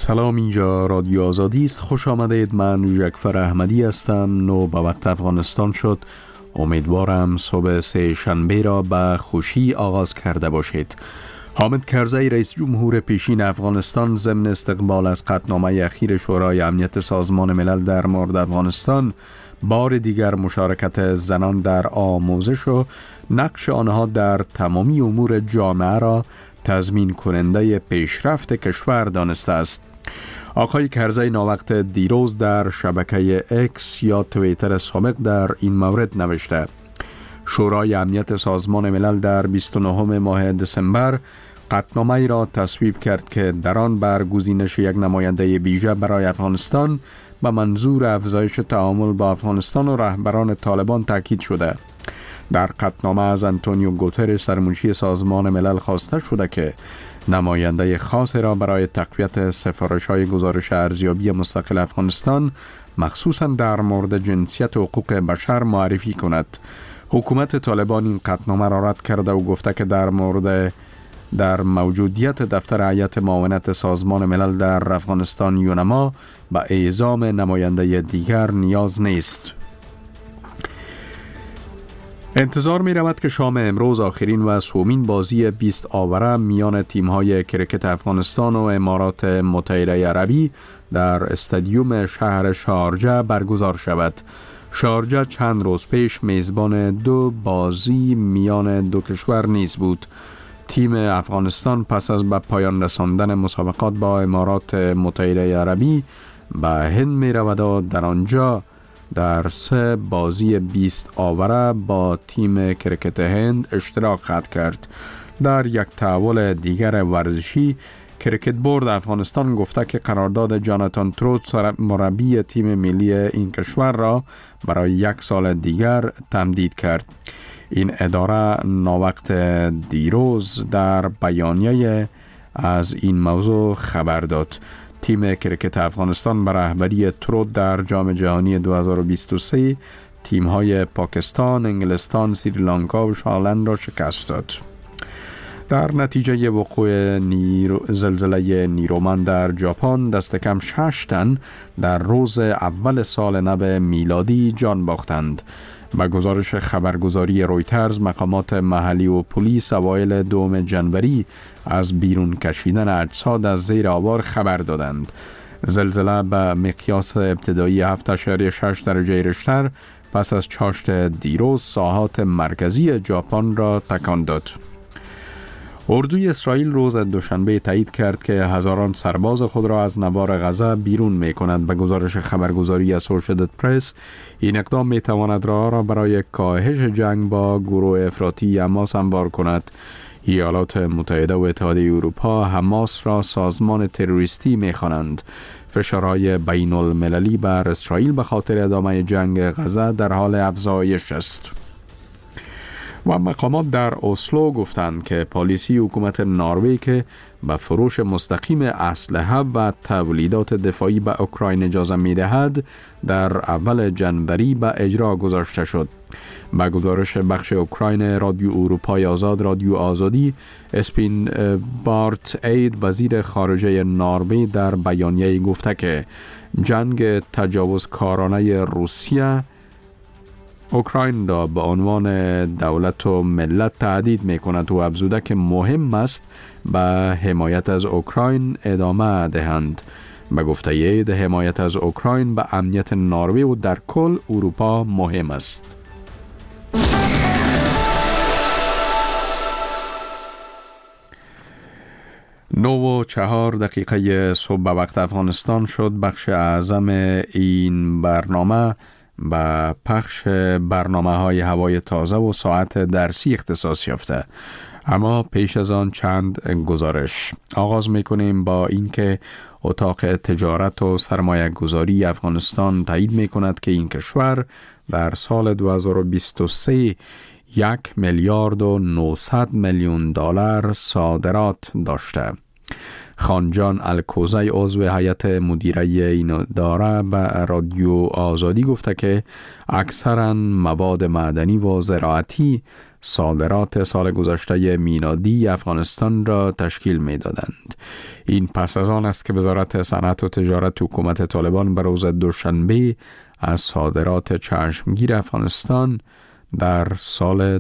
سلام، اینجا رادیو آزادی است. خوش آمدید. من جعفر احمدی هستم. نو به وقت افغانستان شد. امیدوارم صبح سه شنبه را به خوشی آغاز کرده باشید. حامد کرزی رئیس جمهور پیشین افغانستان ضمن استقبال از قطعنامه اخیر شورای امنیت سازمان ملل در مورد افغانستان، بار دیگر مشارکت زنان در آموزش و نقش آنها در تمامی امور جامعه را تضمین کننده پیشرفت کشور دانسته است. آقای کرزی ناوقت دیروز در شبکه اکس یا توییتر سابق در این مورد نوشته: شورای امنیت سازمان ملل در 29 ماه دسامبر قطعنامه‌ای را تصویب کرد که در آن بر گزینش یک نماینده ویژه برای افغانستان به منظور افزایش تعامل با افغانستان و رهبران طالبان تاکید شده. در قطعنامه از آنتونیو گوترش سرمنشی سازمان ملل خواسته شده که نماینده خاص را برای تقویت سفارش‌های گزارش ارزیابی مستقل افغانستان مخصوصاً در مورد جنسیت و حقوق بشر معرفی کند. حکومت طالبان این قطعنامه را رد کرده و گفته که در موجودیت دفتر هیئت معاونت سازمان ملل در افغانستان یونما به اعزام نماینده دیگر نیاز نیست. انتظار می رود که شام امروز آخرین و سومین بازی 20 آوره میان تیم‌های کرکت افغانستان و امارات متحده عربی در استادیوم شهر شارجه برگزار شود. شارجه چند روز پیش میزبان دو بازی میان دو کشور نیز بود. تیم افغانستان پس از به پایان رساندن مسابقات با امارات متحده عربی به هند می رود و در آنجا در 3 بازی 20 آوره با تیم کرکت هند اشتراک خواهد کرد. در یک تحول دیگر ورزشی، کرکت بورد افغانستان گفته که قرارداد جاناتان تروت مربی تیم ملی این کشور را برای 1 سال دیگر تمدید کرد. این اداره ناوقت دیروز در بیانیه از این موضوع خبر داد. تیم کرکت افغانستان به رهبری تروت در جام جهانی 2023 تیم‌های پاکستان، انگلستان، سریلانکا و شالند را شکست داد. در نتیجه وقوع زلزله نیرومند در ژاپن دست کم 6 تن در روز اول سال نو میلادی جان باختند. با گزارش خبرگزاری رویترز، مقامات محلی و پلیس اوایل 2 جنوری از بیرون کشیدن اجساد از زیر آوار خبر دادند. زلزله به مقیاس ابتدایی 7.6 درجه ریشتر پس از چاشت دیروز ساحات مرکزی ژاپن را تکان داد. اردوی اسرائیل روز دوشنبه تایید کرد که هزاران سرباز خود را از نوار غزه بیرون می کند. به گزارش خبرگزاری اسوشییتد پرس، این اقدام می تواند راه را برای کاهش جنگ با گروه افراطی حماس هموار کند. ایالات متحده و اتحادیه اروپا حماس را سازمان تروریستی می خوانند. فشارهای بین المللی بر اسرائیل به خاطر ادامه جنگ غزه در حال افزایش است. و مقامات در اسلو گفتند که پالیسی حکومت نروژ که به فروش مستقیم اسلحه و تولیدات دفاعی به اوکراین اجازه می‌دهد در اول جنوری به اجرا گذاشته شد. با گزارش بخش اوکراین رادیو اروپای آزاد، رادیو آزادی، اسپین بارت اید وزیر خارجه نروژ در بیانیه گفته که جنگ تجاوزکارانه روسیه اوکراین را به عنوان دولت و ملت تهدید می کند و افزوده که مهم است به حمایت از اوکراین ادامه دهند. به گفته اید، حمایت از اوکراین به امنیت نروژ و در کل اروپا مهم است. 9:04 صبح به وقت افغانستان شد. بخش اعظم این برنامه با پخش برنامه‌های هوای تازه و ساعت درسی اختصاص یافته. اما پیش از آن چند گزارش. آغاز می‌کنیم با اینکه اتاق تجارت و سرمایه گذاری افغانستان تایید می‌کند که این کشور در سال 2023 $1.9 میلیارد صادرات داشته. خانجان الکوزی عضو هیئت مدیره این اداره به رادیو آزادی گفته که اکثرا مواد معدنی و زراعتی صادرات سال گذشته میلادی افغانستان را تشکیل می دادند. این پس از آن است که وزارت صنعت و تجارت حکومت طالبان به روز دوشنبه از صادرات چشمگیر افغانستان در سال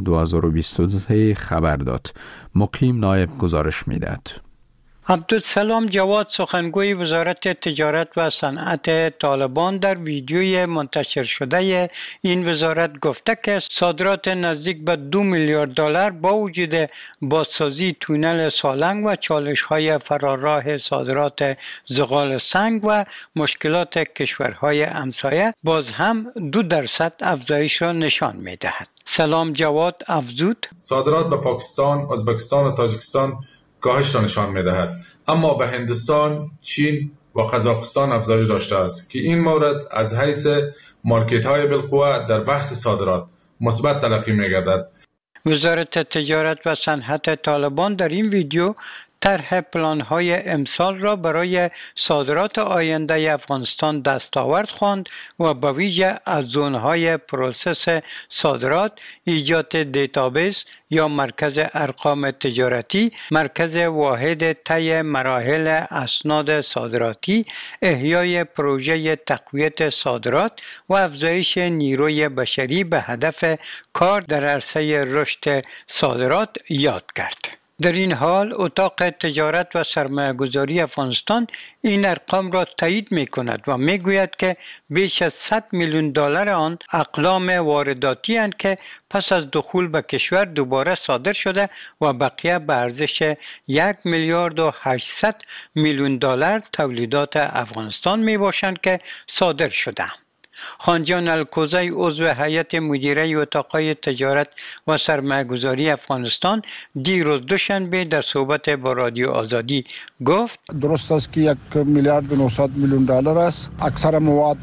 2023 خبر داد. مقیم نایب گزارش می دهد. عبدالسلام جواد سخنگوی وزارت تجارت و صنعت طالبان در ویدیوی منتشر شده این وزارت گفته که صادرات نزدیک به 2 میلیارد دلار با وجود بازسازی تونل سالنگ و چالش‌های فراراه صادرات زغال سنگ و مشکلات کشورهای همسایه باز هم 2% افزایش را نشان می‌دهد. سلام جواد افزود: صادرات به پاکستان، ازبکستان و تاجیکستان کاهش را نشان می‌دهد، اما به هندوستان، چین و قزاقستان افزایش داشته است که این مورد از حیث مارکت‌های بالقوه در بحث صادرات مثبت تلقی می‌گردد. وزارت تجارت و صنعت طالبان در این ویدیو طرح پلان‌های امسال را برای صادرات آینده افغانستان دستاورد خواند و به ویژه از زون‌های پروسس صادرات، ایجاد دیتابیس یا مرکز ارقام تجارتی، مرکز واحد طی مراحل اسناد صادراتی، احیای پروژه تقویت صادرات و افزایش نیروی بشری به هدف کار در عرصه رشد صادرات یاد کرد. در این حال اتاق تجارت و سرمایه‌گذاری افغانستان این ارقام را تایید می‌کند و می‌گوید که بیش از 100 میلیون دلار آن اقلام وارداتی اند که پس از دخول به کشور دوباره صادر شده و بقیه به ارزش 1 میلیارد و 800 میلیون دلار تولیدات افغانستان میباشند که صادر شده. خانجان الکوزی عضو هیئت مدیره اتاقهای تجارت و سرمایه‌گذاری افغانستان دیروز دوشنبه در صحبت با رادیو آزادی گفت: درست است که 1 میلیارد و 900 میلیون دلار است. اکثر مواد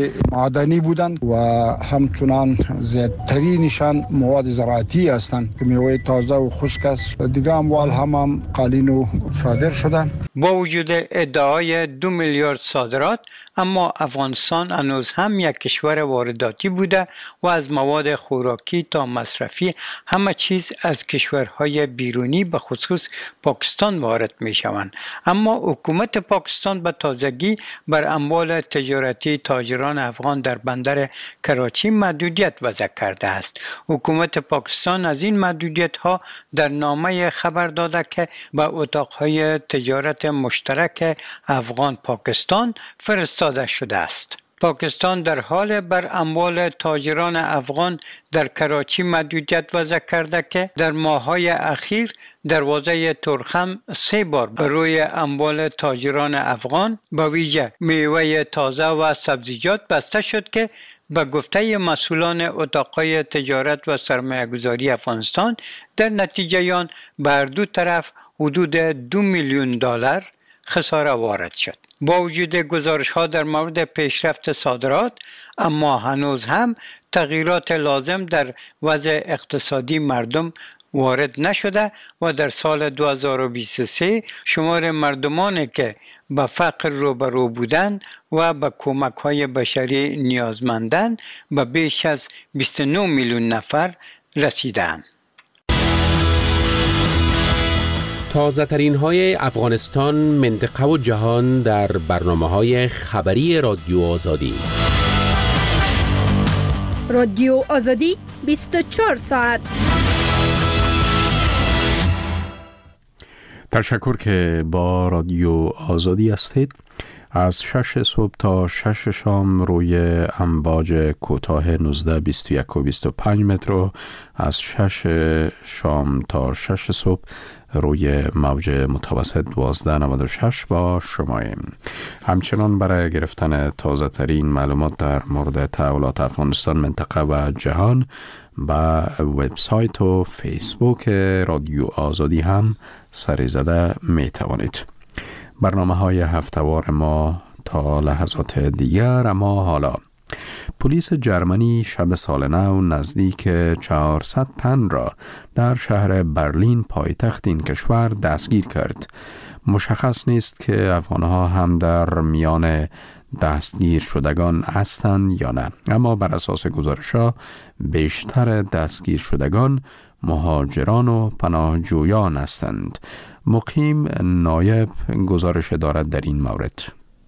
معدنی بودند و همچنان زیادترینشان مواد زراعتی هستند که میوه تازه و خشک است. دیگه اموال هم قالین و صادر شدند. با وجود ادعای 2 میلیارد صادرات، اما افغانستان هنوز هم یک کشور وارداتی بوده و از مواد خوراکی تا مصرفی همه چیز از کشورهای بیرونی به خصوص پاکستان وارد می شوند. اما حکومت پاکستان به تازگی بر اموال تجارتی تاجران افغان در بندر کراچی محدودیت وضع کرده است. حکومت پاکستان از این محدودیت ها در نامه خبر داده که به اتاقهای تجارت مشترک افغان پاکستان فرستاده شده است. پاکستان در حال بر اموال تاجران افغان در کراچی محدودیت وضع کرده که در ماه‌های اخیر دروازه ترخم 3 بار بر روی اموال تاجران افغان به ویژه میوه تازه و سبزیجات بسته شد که به گفته مسئولان اتاقهای تجارت و سرمایه‌گذاری افغانستان در نتیجه آن بر دو طرف حدود 2 میلیون دلار خساره وارد شد. با وجود گزارش‌ها در مورد پیشرفت صادرات، اما هنوز هم تغییرات لازم در وضع اقتصادی مردم وارد نشده و در سال 2023 شمار مردمانی که به فقر روبرو بودند و به کمک‌های بشری نیازمندند به بیش از 29 میلیون نفر رسیدند. تازه ترین های افغانستان، منطقه و جهان در برنامه‌های خبری رادیو آزادی. رادیو آزادی 24 ساعت. تشکر که با رادیو آزادی هستید. از 6 صبح تا 6 شام روی امواج کوتاه 19، 21 و 25 متر و از 6 شام تا 6 صبح روی موج متوسط 1296 با شماییم. همچنان برای گرفتن تازه ترین معلومات در مورد تحولات افغانستان، منطقه و جهان با وبسایت و فیسبوک رادیو آزادی هم سری زده می توانید. برنامه‌های هفته‌وار ما تا لحظات دیگر. اما حالا پلیس جرمنی شب سال نو نزدیک 400 تن را در شهر برلین پایتخت این کشور دستگیر کرد. مشخص نیست که افغانها هم در میان دستگیر شدگان هستند یا نه، اما بر اساس گزارش‌ها بیشتر دستگیر شدگان مهاجران و پناهجویان هستند. مقیم نایب گزارش دارد در این مورد.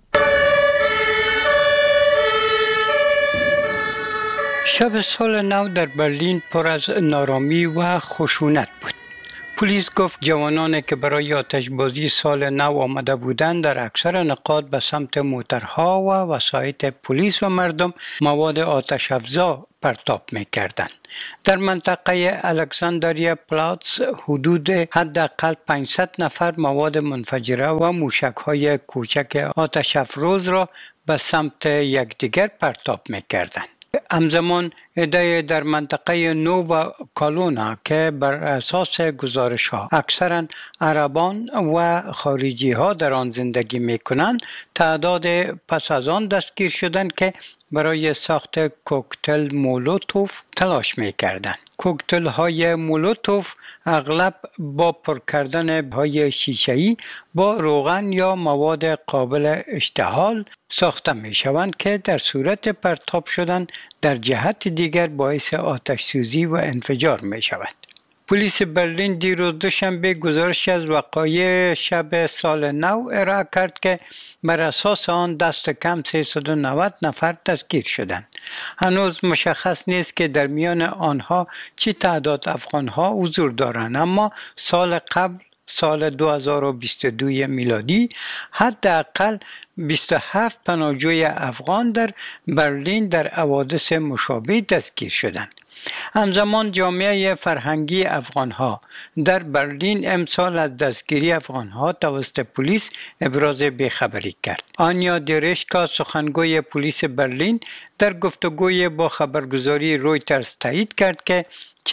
شب سال نو در برلین پر از نارامی و خشونت بود. پلیس گفت جوانانی که برای آتشبازی سال نو آمده بودند در اکثر نقاط به سمت موترها و وسایط پلیس و مردم مواد آتش افزا پرتاب می‌کردند. در منطقه الکساندریا پلاتس حدود حداقل 500 نفر مواد منفجره و موشک‌های کوچک آتش افروز را به سمت یکدیگر پرتاب می‌کردند. همزمان عده در منطقه نو و کالونا که بر اساس گزارش ها اکثرا عربان و خارجی ها در آن زندگی می کنند، تعداد پس از آن دستگیر شدند که برای ساخت کوکتل مولوتوف تلاش می کردند. کوکتل های مولوتوف اغلب با پر کردن های شیشه‌ای با روغن یا مواد قابل اشتعال ساخته می شوند که در صورت پرتاب شدن در جهت دیگر باعث آتش سوزی و انفجار می شود. پلیس برلین دیروز دوشنبه گزارش از وقایع شب سال نو ارائه کرد که بر اساس آن دست کم 390 نفر دستگیر شدند. هنوز مشخص نیست که در میان آنها چه تعداد افغانها حضور دارند، اما سال قبل سال 2022 میلادی حداقل 27 پناهجوی افغان در برلین در حوادث مشابه دستگیر شدند. همزمان جامعه فرهنگی افغانها در برلین امسال از دستگیری افغانها توسط پلیس ابراز بیخبری کرد. آنیا درشکا سخنگوی پلیس برلین در گفتگوی با خبرگزاری رویترز تایید کرد که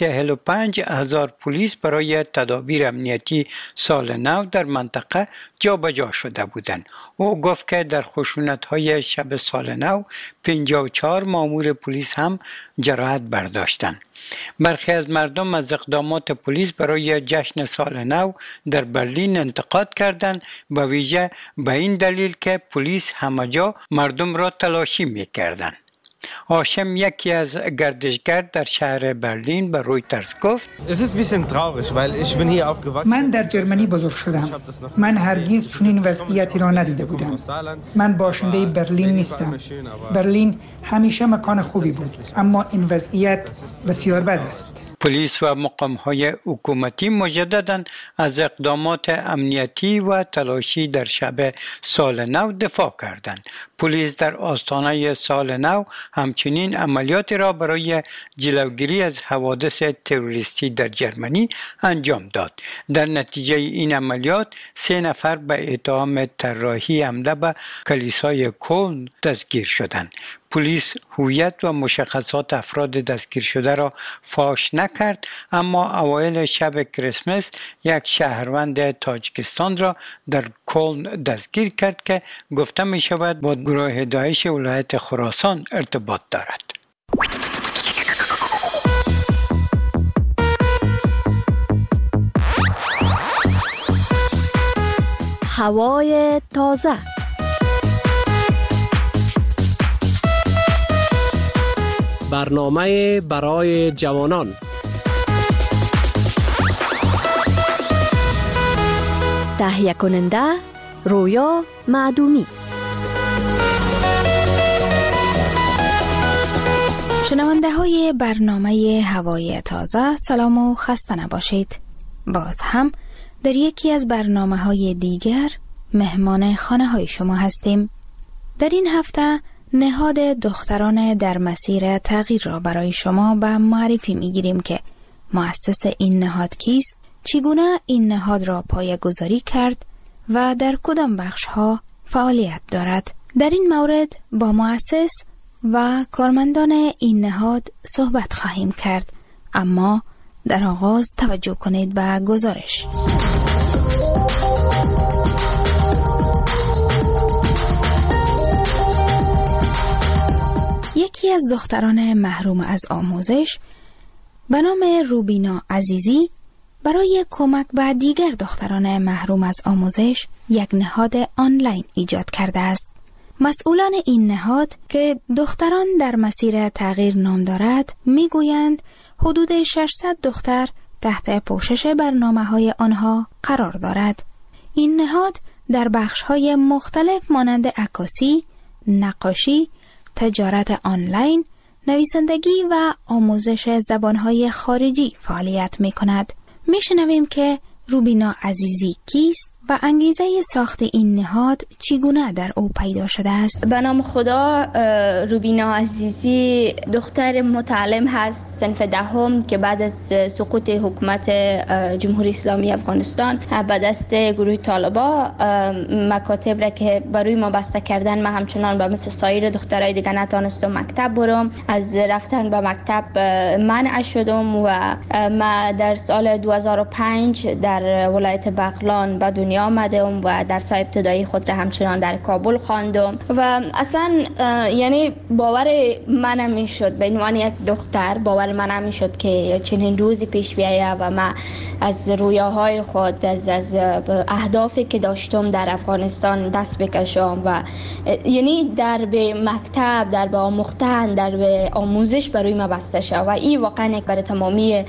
45,000 پلیس برای تدابیر امنیتی سال نو در منطقه جابجا شده بودند. او گفت که در خشونت‌های شب سال نو 54 مأمور پلیس هم جراحت برداشتند. برخی از مردم از اقدامات پلیس برای جشن سال نو در برلین انتقاد کردند، به ویژه به این دلیل که پلیس همه جا مردم را تلاشی می‌کردند. هاشم یکی از گردشگر در شهر برلین به رویترز گفت: من در جرمنی بزرگ شدم. من هرگز چنین وضعیتی را ندیده بودم. من باشنده برلین نیستم. برلین همیشه مکان خوبی بود، اما این وضعیت بسیار بد است. پلیس و مقام‌های حکومتی مجدداً از اقدامات امنیتی و تلاشی در شب سال نو دفاع کردند. پلیس در آستانه سال نو همچنین عملیاتی را برای جلوگیری از حوادث تروریستی در جرمنی انجام داد. در نتیجه این عملیات 3 نفر به اتهام طراحی حمله به کلیسای کلن دستگیر شدند. پلیس هویت و مشخصات افراد دستگیر شده را فاش نکرد، اما اوایل شب کریسمس یک شهروند تاجیکستان را در کلن دستگیر کرد که گفته می شود با گروه داعش ولایت خراسان ارتباط دارد. هوای تازه. برنامه برای جوانان. تهیه کننده رویا معدومی. شنونده های برنامه هوای تازه، سلام و خسته نباشید. باز هم در یکی از برنامه های دیگر مهمان خانه های شما هستیم. در این هفته نهاد دختران در مسیر تغییر را برای شما به معرفی میگیریم که مؤسس این نهاد کیست، چگونه این نهاد را پایه‌گذاری کرد و در کدام بخش ها فعالیت دارد. در این مورد با مؤسس و کارمندان این نهاد صحبت خواهیم کرد، اما در آغاز توجه کنید به گزارش. یکی از دختران محروم از آموزش به نام روبینا عزیزی برای کمک به دیگر دختران محروم از آموزش یک نهاد آنلاین ایجاد کرده است. مسئولان این نهاد که دختران در مسیر تغییر نام دارد میگویند حدود 600 دختر تحت پوشش برنامه‌های آنها قرار دارد. این نهاد در بخش‌های مختلف مانند عکاسی، نقاشی، تجارت آنلاین، نویسندگی و آموزش زبان‌های خارجی فعالیت می‌کند. می‌شنویم که روبینا عزیزی کیست و انگیزه ساخت این نهاد چگونه در او پیدا شده است؟ به نام خدا، روبینا عزیزی دختر متعلم هست صنف دهم که بعد از سقوط حکومت جمهوری اسلامی افغانستان به دست گروه طالبا مکاتب را که برای ما بسته کردن، من همچنان به مثل سایر دخترای دیگه نتانستم مکتب برم. از رفتن به مکتب منع شدم و ما در سال 2005 در ولایت بغلان به دنیا آمدم و درس ابتدایی خود را همچنان در کابل خواندم و اصلا یعنی باور من نمیشد، به عنوان یک دختر باور من نمیشد که چنین روزی پیش بیاید و من از رویاهای خود، از اهدافی که داشتم در افغانستان دست بکشم و یعنی در به مکتب، در به آموختن، در به آموزش برای من بسته شد و این واقعا برای تمامی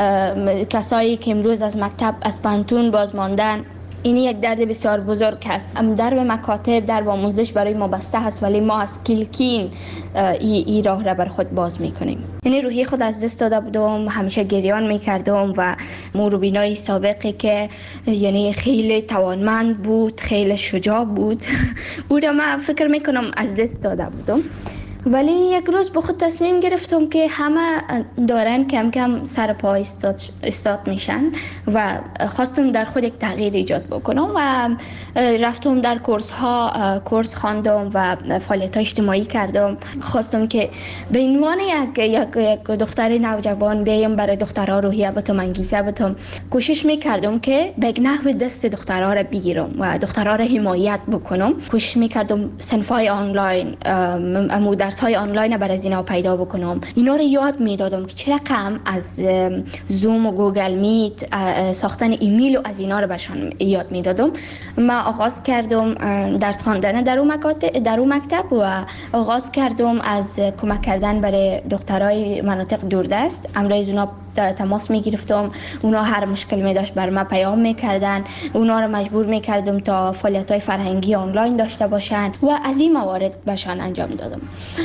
کسایی که امروز از مکتب از پانتون باز ماندن، این یک درد بسیار بزرگ است. در به مکاتب، در به آموزش برای ما بسته هست ولی ما از کلکین این راه را بر خود باز میکنیم. یعنی روحی خود از دست داده بودم، همیشه گریان میکردم و روبینای سابقی که یعنی خیلی توانمند بود، خیلی شجاع بود او را من فکر میکنم از دست داده بودم. ولی یک روز به خود تصمیم گرفتم که همه دارن کم کم سر پا استاد میشن و خواستم در خود یک تغییر ایجاد بکنم و رفتم در کورس خواندم و فعالیت اجتماعی کردم. خواستم که به عنوان یک دختر نوجوان بیایم برای دخترها روحیه بدم، انگیزه بدم. کوشش میکردم که به نحو دست دخترها را بگیرم و دخترها را حمایت بکنم. کوشش میکردم صنف‌های آنلاین، درس‌های آنلاین برای از اینا پیدا بکنم. اینا رو یاد میدادم که چه رقم از زوم و گوگل میت، ساختن ایمیل و از اینا رو برشان یاد میدادم. من آغاز کردم درس خواندن در اون مکتب و آغاز کردم از کمک کردن برای دخترای مناطق دوردست. امروز اونا تماس میگرفتم، اونا هر مشکل می داشت بر من پیام میکردن، اونا رو مجبور میکردم تا فعالیت‌های فرهنگی آنلاین داشته باشن و از این موارد برشان انجام دادم.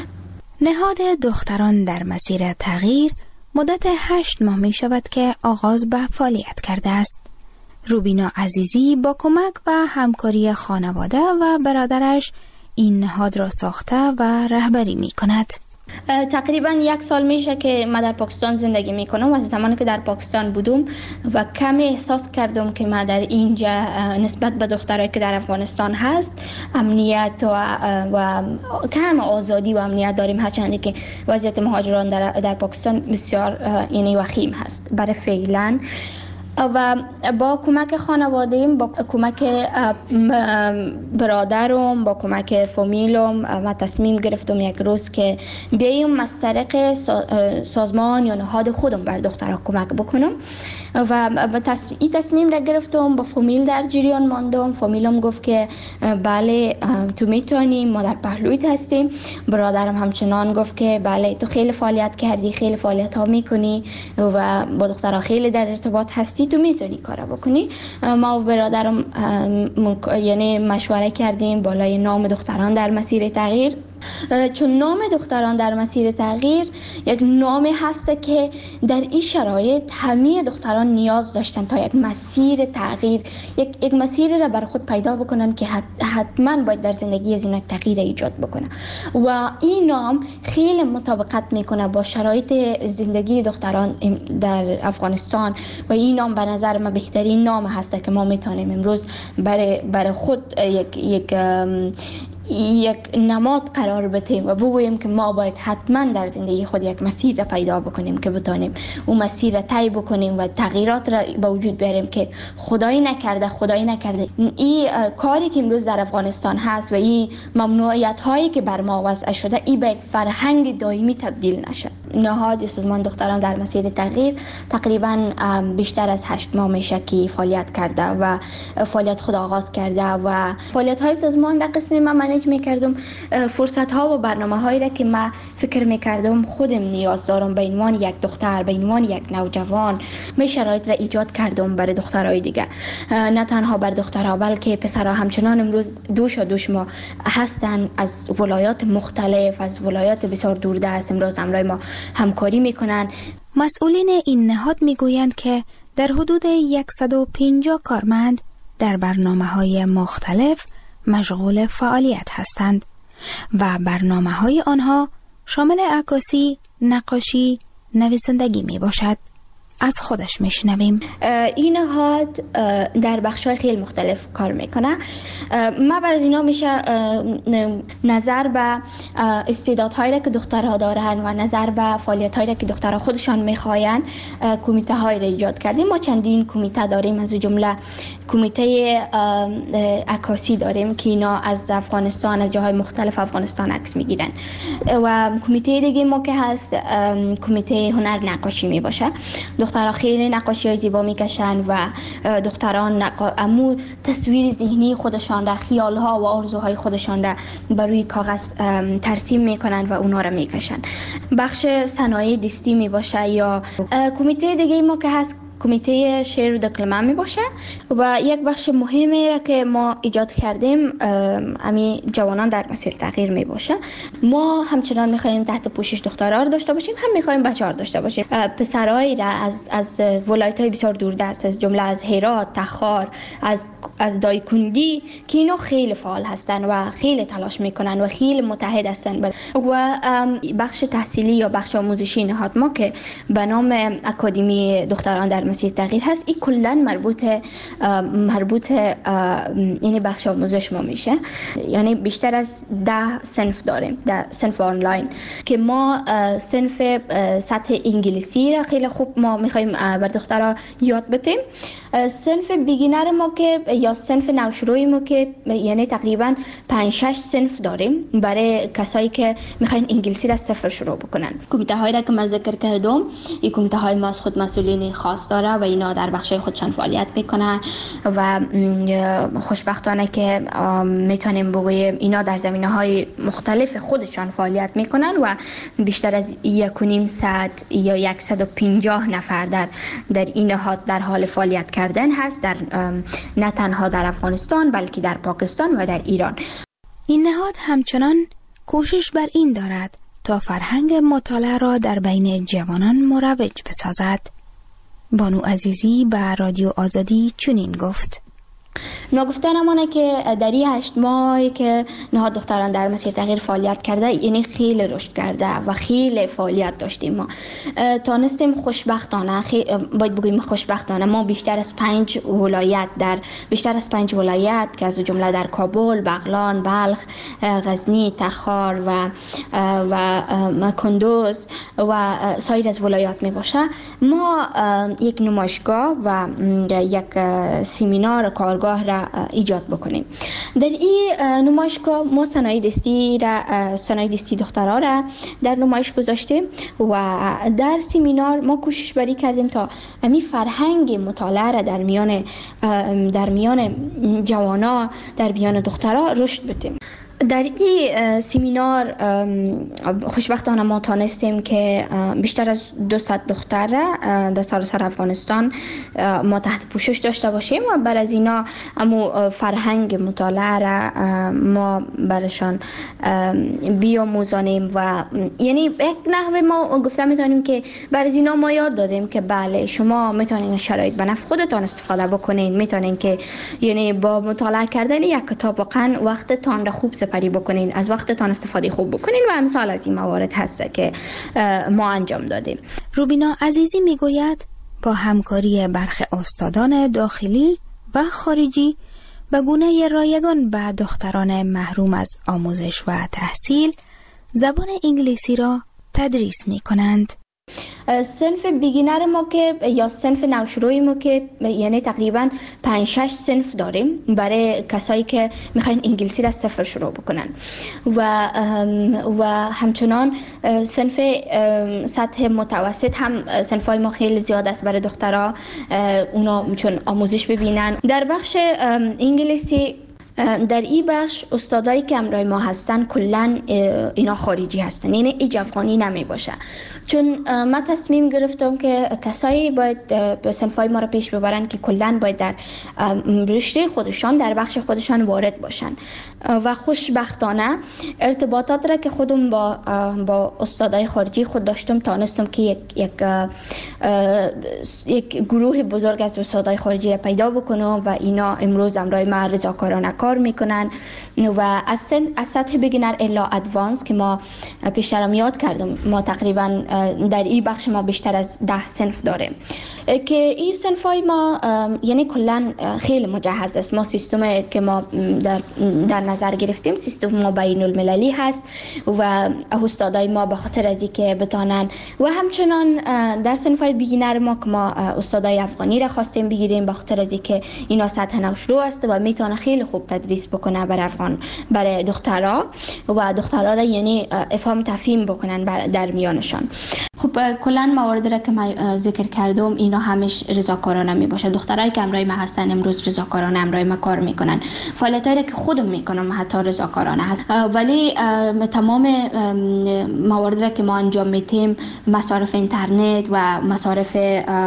نهاد دختران در مسیر تغییر مدت 8 ماه می شود که آغاز به فعالیت کرده است. روبینا عزیزی با کمک و همکاری خانواده و برادرش این نهاد را ساخته و رهبری می کند. تقریبا 1 سال میشه که من در پاکستان زندگی میکنم و از زمانی که در پاکستان بودم و کمی احساس کردم که من در اینجا نسبت به دخترایی که در افغانستان هست امنیت و کم آزادی و امنیت داریم، هرچند که وضعیت مهاجران در پاکستان بسیار یعنی وخیم هست برای فعلا. و با کمک خانواده‌ام، با کمک برادرم، با کمک فامیلم من تصمیم گرفتم یک روز که بیایم از طریق سازمان یا نهاد خودم بر دخترها کمک بکنم و این تصمیم را گرفتم. با فامیل در جریان ماندم. فامیلم گفت که بله تو میتونی، ما در پهلویت هستیم. برادرم همچنان گفت که بله تو خیلی فعالیت کردی، خیلی فعالیت ها میکنی و با دخترها خیلی در ارتباط هستی، تو میتونی کارا بکنی. ما و برادرم یعنی مشوره کردیم بالای نام دختران در مسیر تغییر، چون نام دختران در مسیر تغییر یک نامی هست که در این شرایط همه دختران نیاز داشتن تا یک مسیر تغییر، یک مسیر را بر خود پیدا بکنن که حتما باید در زندگی از این تغییر ایجاد بکنه و این نام خیلی مطابقت میکنه با شرایط زندگی دختران در افغانستان و این نام به نظر من بهترین نام هست که ما میتونیم امروز برای خود یک نماد قرار بدیم و بگوییم که ما باید حتما در زندگی خود یک مسیر را پیدا بکنیم که بتونیم اون مسیر را طی بکنیم و تغییرات را به وجود بیاریم که خدایی نکرده این کاری که امروز در افغانستان هست و این ممنوعیت هایی که بر ما وضع شده این به یک فرهنگ دائمی تبدیل نشه. نهاد سازمان دختران در مسیر تغییر تقریبا بیشتر از 8 ماه میشه که فعالیت کرده و فعالیت خود آغاز کرده و فعالیت های سازمان در قسم من منیج میکردم. فرصت ها و برنامه هایی را که من فکر میکردم خودم نیاز دارم به عنوان یک دختر، به عنوان یک نوجوان، می شرایط را ایجاد کردم برای دخترای دیگه، نه تنها بر دخترها بلکه پسرها همچنان امروز دوش ما هستن از ولایات مختلف، از ولایات بسیار دوردست امروز همراه ما همکاری میکنن. مسئولین این نهاد میگویند که در حدود 150 کارمند در برنامه‌های مختلف مشغول فعالیت هستند و برنامه‌های آنها شامل عکاسی، نقاشی، نویسندگی می باشد. از خودش میشنویم. این نهاد در بخش‌های خیلی مختلف کار میکنه. ما برای اینا میشه نظر به استعدادهایی که دخترها دارن و نظر به فعالیت‌هایی که دخترها خودشان میخواین کمیته های را ایجاد کردیم. ما چندین کمیته داریم، از جمله کمیته عکاسی داریم که اینا از افغانستان، از جاهای مختلف افغانستان عکس میگیرن و کمیته دیگه ما که هست کمیته هنر نقاشی میباشه. دخترها خیلی نقاشی های زیبا میکشن و دختران امو تصویر ذهنی خودشان را، خیال ها و آرزوهای خودشان را بر روی کاغذ ترسیم میکنن و اونا را میکشن. بخش صنایع دستی میباشه یا کمیته دیگه ما که هست کمیته شعر و دکلمه می باشه و یک بخش مهمی را که ما ایجاد کردیم امی جوانان در مسیر تغییر می باشه. ما همچنان می خواهیم تحت پوشش دخترها را داشته باشیم، هم می خواهیم بچه‌ها را داشته باشیم. پسرایی را از ولایت‌های بسیار دوردست، از جمله از هرات، تخار، از دایکندی که اینا خیلی فعال هستن و خیلی تلاش میکنن و خیلی متحد هستن و بخش تحصیلی یا بخش آموزشی نهاد ما که به نام اکادمی دختران در مسیر تغییر هست، این کلا مربوط یعنی بخش آموزش ما میشه. یعنی بیشتر از 10 صنف داریم، 10 صنف آنلاین که ما صنف سطح انگلیسی را خیلی خوب ما میخوایم بر دخترها یاد بدیم. صنف بیگینر ما که یا صنف نوشروی ما که یعنی تقریبا 5-6 صنف داریم برای کسایی که میخواین انگلیسی را صفر شروع بکنن. کمیته هایی را که من ذکر کردم، این کمیته های ما از خود مسئولین خاص داره و اینا در بخشای خودشان فعالیت میکنن و خوشبختانه که میتونیم بگوییم اینا در زمینه‌های مختلف خودشان فعالیت میکنن و بیشتر از 1.5 یا 150 نفر در این نهاد در حال فعالیت کردن هست، در نه تنها در افغانستان بلکه در پاکستان و در ایران. این نهاد همچنان کوشش بر این دارد تا فرهنگ مطالعه را در بین جوانان مروج بسازد. بانو عزیزی به رادیو آزادی چنین گفت: نگفتن امانه که در این 8 ماهی که نهاد دختران در مسیر تغییر فعالیت کرده، یعنی خیلی رشد کرده و خیلی فعالیت داشتیم. ما تانستیم خوشبختانه، باید بگویم خوشبختانه، ما بیشتر از 5 ولایت که از جمله در کابل، بغلان، بلخ، غزنی، تخار و کندوز و سایر از ولایات می باشه، ما یک نمایشگاه و یک سمینار کارگاه را ایجاد بکنیم. در این نمایشگاه ما صنایع دستی دخترها را در نمایش گذاشتیم و در سمینار ما کوشش بری کردیم تا همین فرهنگ مطالعه را در میان جوانا، در میان دخترها رشد بدیم. در این سمینار خوشبختانه ما تانستیم که بیشتر از 200 دختر را در سراسر افغانستان ما تحت پوشش داشته باشیم و بر از اینا امو فرهنگ مطالعه را ما برشان بیاموزانیم و یعنی یک نحوه ما گفته میتونیم که بر از اینا ما یاد دادیم که بله شما میتونین شرایط به نفع خودتان استفاده بکنین، میتونین که یعنی با مطالعه کردن یک کتاب واقعا وقتتان را خوب سپری بکنین، از وقتتان استفاده خوب بکنین و امثال از این موارد هست که ما انجام دادیم. روبینا عزیزی میگوید با همکاری برخی استادان داخلی و خارجی به گونه رایگان به دختران محروم از آموزش و تحصیل زبان انگلیسی را تدریس می کنند. صنف بیگینر ما که یا صنف نوشروی ما که یعنی تقریبا 5-6 صنف داریم برای کسایی که میخواین انگلیسی را صفر شروع بکنن و همچنان صنف سطح متوسط هم صنفای ما خیلی زیاد است برای دخترها، اونا چون آموزش ببینن. در بخش انگلیسی در این بخش استادایی که همراه ما هستن کلا اینا خارجی هستن، یعنی ایج افغانی نمی باشه، چون من تصمیم گرفتم که کسایی باید به صنفای ما رو پیش ببرن که کلا باید در رشته خودشان در بخش خودشان وارد باشن و خوشبختانه ارتباطات را که خودم با استادای خارجی خود داشتم تانستم که یک گروه بزرگ از استادای خارجی را پیدا بکنم و اینا امروز همراه ما رضاکارانه کار میکنن و از سطح بیگینر الا ادوانس که ما پیشترم یاد کردم، ما تقریبا در این بخش ما بیشتر از 10 صنف داریم که این صنفای ما یعنی کلا خیلی مجهز است. ما سیستم که ما در نظر گرفتیم سیستم ما بین المللی هست و استادای ما به خاطر از اینکه بتانن و همچنان در صنفای بیگینر ما که ما استادای افغانی را خواستیم بگیریم به خاطر از اینکه اینا سطح نوشرو است و میتونه خیلی خوب تدریس بکنه برای دخترها و دخترها را یعنی افهام تفهیم بکنن در میانشان. خب کلا موارد را که من ذکر کردم اینا همش رضاکارانه می باشه. دخترایی که همراه ما هستن امروز رضاکارانه همراه ما کار میکنن. فعالیتایی که خودم میکنم حتی رضاکارانه هست، ولی تمام موارد را که ما انجام میدیم مصارف اینترنت و مصارف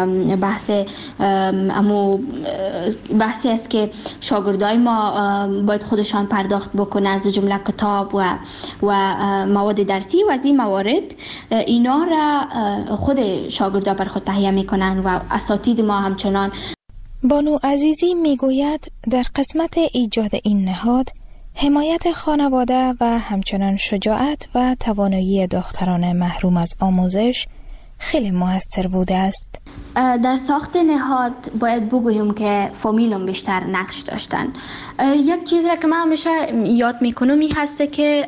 بحثی است که شاگردای ما باید خودشان پرداخت بکنن، از جمله کتاب و مواد درسی و از این موارد اینا را خود شاگردا بر خود تهیه میکنن و اساتید ما همچنان. بانو عزیزی میگوید در قسمت ایجاد این نهاد حمایت خانواده و همچنان شجاعت و توانایی دختران محروم از آموزش خیلی موثر بوده است. در ساخت نهاد باید بگویم که فامیلم بیشتر نقش داشتن. یک چیز را که من همیشه یاد میکنم این هسته که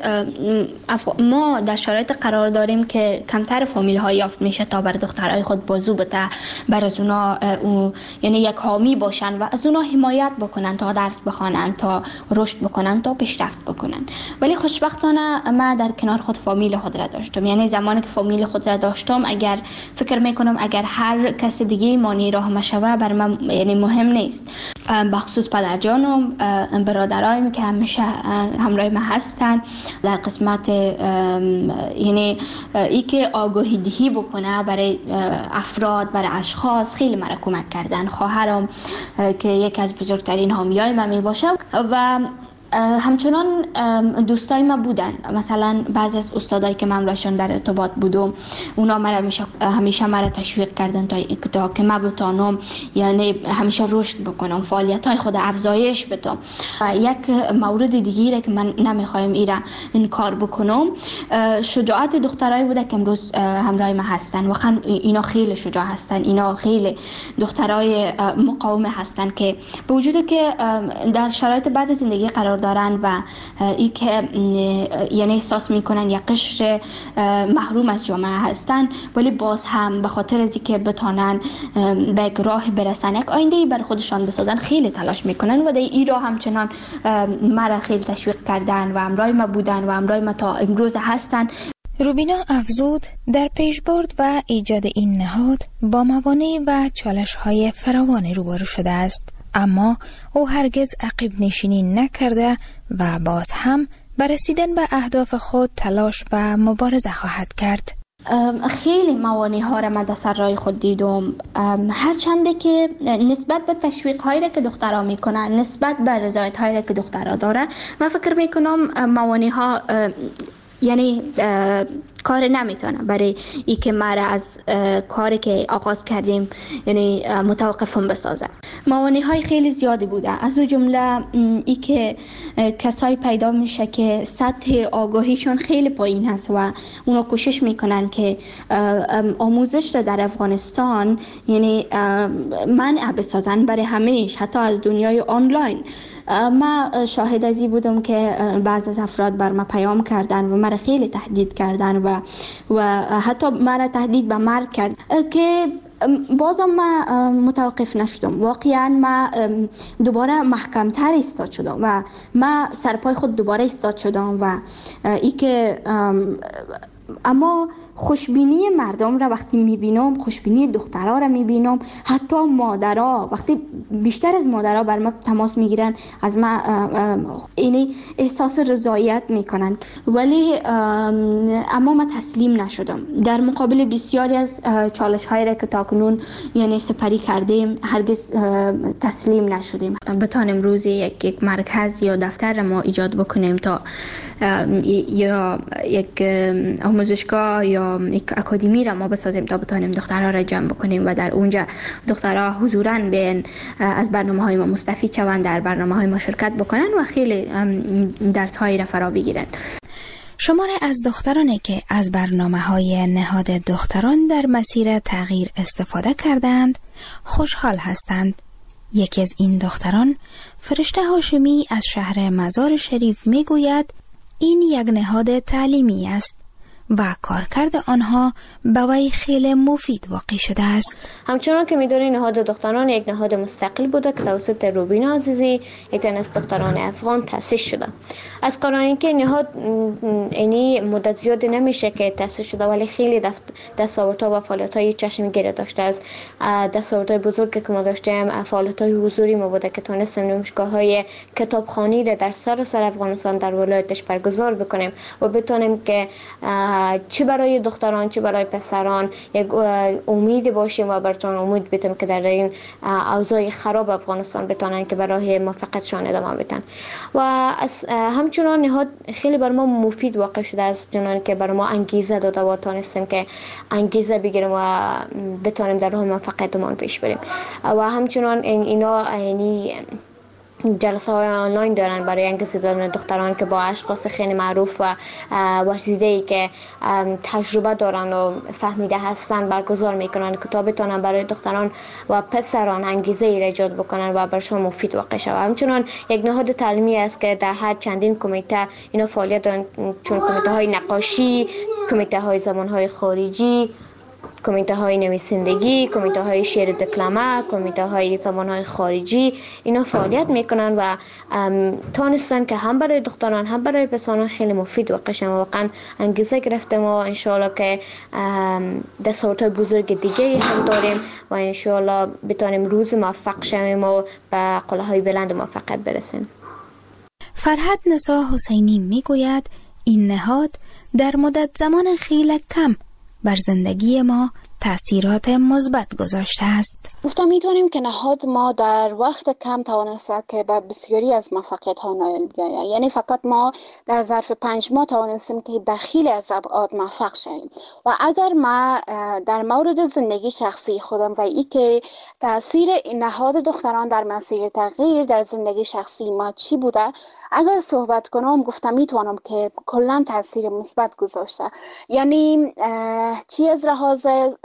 ما در شرایط قرار داریم که کمتر فامیل ها یافت میشه تا بر دخترای خود بازو بده، بر از اونا یعنی یک حامی باشن و از اونا حمایت بکنن تا درس بخوانن، تا رشد بکنن، تا پیشرفت بکنن. ولی خوشبختانه من در کنار خود فامیل خود را داشتم، یعنی زمانی که فامیل خود را داشتم اگر فکر میکنم اگر هر کس دیگه مانی راه مشوه بر من یعنی مهم نیست. بخصوص پدرجانم، برادرایم که همیشه همراه ما هستن در قسمت یعنی ای که آگاهی دهی بکنه برای افراد، برای اشخاص خیلی مرا کمک کردن. خواهرم که یکی از بزرگترین حامیای من می باشه و همچنان دوستای ما بودن. مثلا بعضی از استادایی که من راشون در ارتباط بودم اونا همیشه مرا تشویق کردن تا که من بتونم یعنی همیشه رشد بکنم، فعالیت‌های خود افزایش بدم. یک مورد دیگه که من نمیخوایم این کار بکنم شجاعت دخترایی بوده که امروز همراه ما هستن و اینا خیلی شجاع هستن، اینا خیلی دخترای مقاوم هستن که به وجود که در شرایط بعد زندگی قرار دارن و ای که یعنی احساس میکنن یک قشر محروم از جامعه هستن، ولی باز هم به خاطر از اینکه بتونن به یک راه برسن، یک آینده بر خودشان بسازن خیلی تلاش میکنن و در این راه همچنان مرا خیلی تشویق کردن و همراه ما بودن و همراه ما تا امروز هستن. روبینا افزود در پیشبرد و ایجاد این نهاد با موانع و چالش‌های فراوانی روبرو شده است، اما او هرگز عقب نشینی نکرده و باز هم بر رسیدن به اهداف خود تلاش و مبارزه خواهد کرد. خیلی موانع ها را من در سر راه خود دیدم، هرچنده که نسبت به تشویق هایی را که دخترها میکنن، نسبت به رضایت هایی را که دخترها داره، من فکر میکنم موانع ها یعنی کار نمیتونه برای ای که مرا از کاری که آغاز کردیم یعنی متوقفم بسازه. موانع های خیلی زیادی بوده، از اون جمله ای که کسایی پیدا میشه که سطح آگاهیشون خیلی پایین هست و اونا کوشش میکنن که آموزش را در افغانستان یعنی منع بسازن برای همیش، حتی از دنیای آنلاین. من شاهد ازی بودم که بعض از افراد بر ما پیام کردن و مرا خیلی تهدید کردن و و حتی مرا تهدید به مرگ کرد که بازم من متوقف نشدم. واقعا من دوباره محکمتر ایستاد شدم و من سرپای خود دوباره ایستاد شدم و ای که اما خوشبینی مردم را وقتی میبینم، خوشبینی دخترها را میبینم، حتی مادرها وقتی بیشتر از مادرها بر من تماس میگیرن از من اینی احساس رضایت میکنن، ولی اما من تسلیم نشدم. در مقابل بسیاری از چالش هایی را که تاکنون یعنی سپری کردیم هرگز تسلیم نشدیم. بتانیم روزی یک مرکز یا دفتر را ما ایجاد بکنیم تا یا یک آموزشگاه یا یک اکادمی را ما بسازیم تا بتانیم دخترها را جمع بکنیم و در اونجا دخترها حضوراً بیان از برنامه‌های ما مستفید شوند، در برنامه‌های ما شرکت بکنن و خیلی درس‌هایی را فرا بگیرن. شماره از دخترانی که از برنامه‌های نهاد دختران در مسیر تغییر استفاده کردند خوشحال هستند. یکی از این دختران فرشته هاشمی از شهر مزار شریف میگوید این یک نهاد تعلیمی است و کارکرد آنها به وی خیلی مفید واقع شده است. همچنان که می‌دونید نهاد دختران یک نهاد مستقل بوده که توسط روبینا عزیزی یک از دختران افغان تأسیس شده. از قرآنی که نهاد اینی مدت زیادی نمیشه که تأسیس شده، ولی خیلی دستاوردها و فعالیت‌های چشمگیر داشته است. دستاوردهای بزرگی که ما داشتیم فعالیت‌های حضوری ما بوده که تونستیم نمایشگاه‌های کتابخوانی را در سراسر افغانستان در ولایتش برگزار بکنیم و بتونیم که چه برای دختران چه برای پسران یک امید باشیم و براتون امید بدیم که در این اوضاع خراب افغانستان بتونن که برای موفقیتشان ادامه بدن. و همچنان نهاد خیلی بر ما مفید واقع شده است، چون که بر ما انگیزه داده و تونستیم که انگیزه بگیریم و بتونیم در راه موفقیتمون پیش بریم. و همچنان اینا یعنی جلسه های آنلاین دارن برای انگیزه دادن دختران که با اشخاص خیلی معروف و ورزیده‌ای که تجربه دارن و فهمیده هستن برگزار میکنن که تا بتونن برای دختران و پسران انگیزه ای ایجاد بکنن و برشون مفید واقع شود. همچنان یک نهاد تعلیمی است که در هر چندین کمیته اینا فعالیت دارن، چون کمیته های نقاشی، کمیته های زبان های خارجی، کمیته های نویسندگی، کمیته های شعر دکلمه، کمیته های زبان های خارجی، اینا فعالیت میکنن و تونستن که هم برای دختران هم برای پسران خیلی مفید واقع شن. واقعا انگیزه گرفتیم و انشاءالله که دستاوردهای بزرگ دیگه هم داریم و انشاءالله بتونیم روز موفق شویم و به قله‌های بلند موفقیت برسیم. فرهاد نسا حسینی میگوید این نهاد در مدت زمان خیلی کم بر زندگی ما تأثیرات مثبت گذاشته است. گفتم می‌دونیم که نهاد ما در وقت کم توانسته که به بسیاری از موفقیت‌ها نائل بیاید. یعنی فقط ما در ظرف 5 ماه توانستیم که در خیلی از ابعاد موفق شویم. و اگر ما در مورد زندگی شخصی خودم و ای که تأثیر نهاد دختران در مسیر تغییر در زندگی شخصی ما چی بوده، اگر صحبت کنم گفتم میتونم که کلا تأثیر مثبت گذاشته. یعنی چی از لحاظ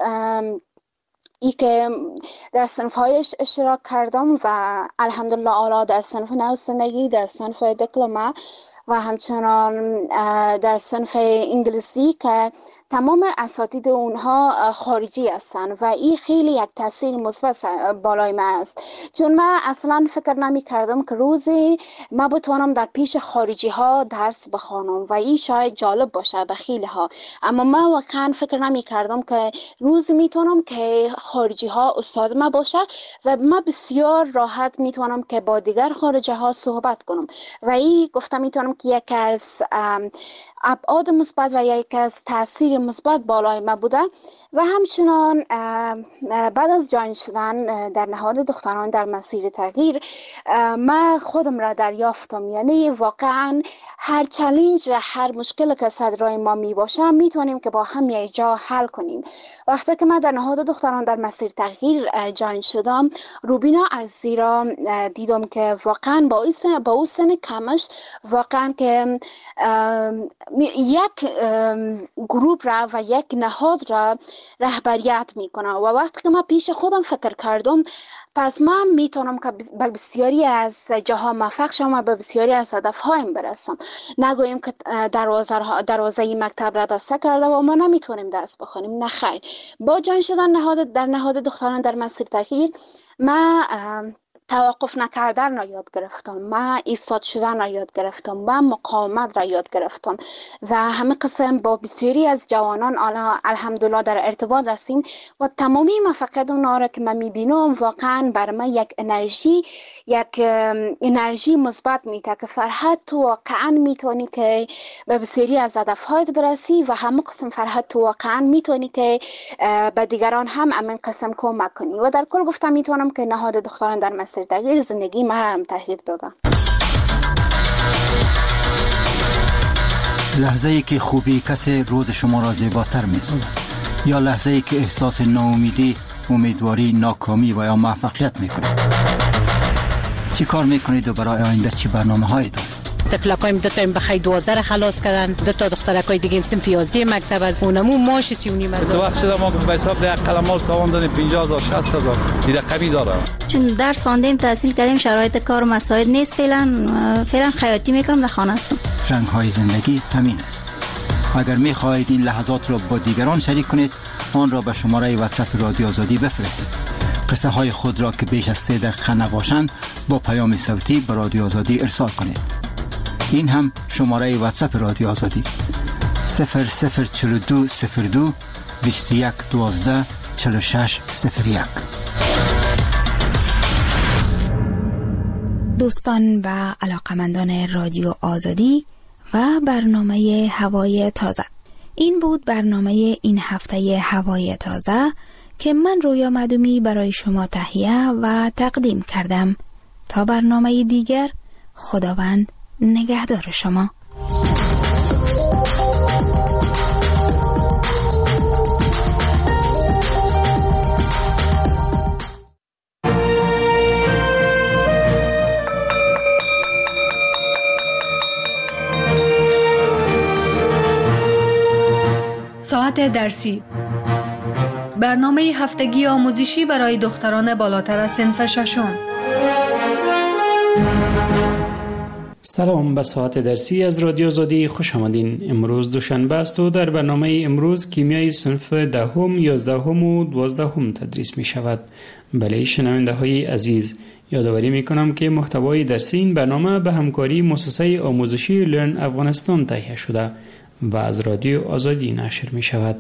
ای که در صنف‌هایش اشتراک کردم و الحمدلله اعلی در صنف نویسندگی، در صنف دکلمه و همچنان در صنف انگلیسی که تمام اساتید اونها خارجی هستن و این خیلی یک تاثیر مثبت بالای من است، چون من اصلا فکر نمی کردم که روزی ما بتوانم در پیش خارجی ها درس بخوانم و این شاید جالب باشه به خیلی ها، اما من واقعا فکر نمی کردم که روزی میتونم که خارجی ها استاد ما باشه و من بسیار راحت میتونم که با دیگر خارجی ها صحبت کنم و این گفتم میتونم که یک از ابعاد مثبت و یک از تاثیر مثبت بالای ما بوده. و همچنان بعد از جاین شدن در نهاد دختران در مسیر تغییر من خودم را دریافتم، یعنی واقعا هر چالش و هر مشکل که صدرای ما می باشه میتونیم که با هم یک جا حل کنیم. وقتی که من در نهاد دختران در در مسیر تغییر جاین شدم روبینا از زیرا دیدم که واقعا با اون سن کمش واقعا که یک گروپ را و یک نهاد را رهبریت میکنه و وقتی که من پیش خودم فکر کردم پس من میتونم که به بسیاری از جاها موفق شم و به بسیاری از هدفهایم برسم. نگوییم که دروازه مکتب را بسته کرده و ما نمیتونیم درس بخونیم، نه خیر. با جان شدن در نهاد دختران در مسیر تغییر من توقف نکردن را یاد گرفتم، من ایستاد شدن را یاد گرفتم، من مقاومت را یاد گرفتم و همه قسم با بسیاری از جوانان الحمدلله در ارتباط هستیم و تمامی موفقیت اونها را که من میبینم واقعا برای من یک انرژی مثبت میده که فرحت تو واقعا میتونی که به بسیاری از هدفهایت برسی و همه قسم فرحت تو واقعا میتونی که به دیگران هم همین قسم کمک کنی و در کل گفتم میتونم که نهاد دختران در مسیر تغییر زندگی ما را هم تغییر دادن. لحظه ای که خوبی کسی روز شما را زیباتر می سازد یا لحظه ای که احساس ناامیدی، امیدواری، ناکامی و یا موفقیت می کنید. چی کار می کنید و برای آینده چی برنامه هایی دارید؟ تکلکایم دو تا بخای 12 خلاص کردن، دو تا دخترکای دیگه صنف 11 مکتب از اونمو ماش 39,000 تو وقت شده ما به حساب ده قلمال تاوان دادیم 50,000 60,000 این رقمی داره. چون درس خواندیم تحصیل کردیم شرایط کار مساعد نیست، فعلا خیاطی میکنم در خانه هستم. رنگ های زندگی همین است. اگر می خواهید این لحظات را با دیگران شریک کنید آن را به شماره واتساپ رادیو آزادی بفرستید. قصه های خود را که بیش از 3 دقیقه نباشند با پیام صوتی به رادیو آزادی ارسال کنید. این هم شماره واتساپ رادیو آزادی 004202 21 12 46 01. دوستان و علاقمندان رادیو آزادی و برنامه هوای تازه، این بود برنامه این هفته هوای تازه که من رویا معدومی برای شما تهیه و تقدیم کردم. تا برنامه دیگر، خداوند نگهدار شما. ساعت درسی، برنامه هفتگی آموزشی برای دختران بالاتر از صنف ششم. سلام، به ساعت درسی از رادیو آزادی خوش آمدین. امروز دوشنبه است و در برنامه امروز کیمیای صنف 10، 11 و 12 تدریس می شود. بله شنونده های عزیز، یادآوری می کنم که محتوای درسی این برنامه به همکاری مؤسسه آموزشی لرن افغانستان تهیه شده و از رادیو آزادی نشر می شود.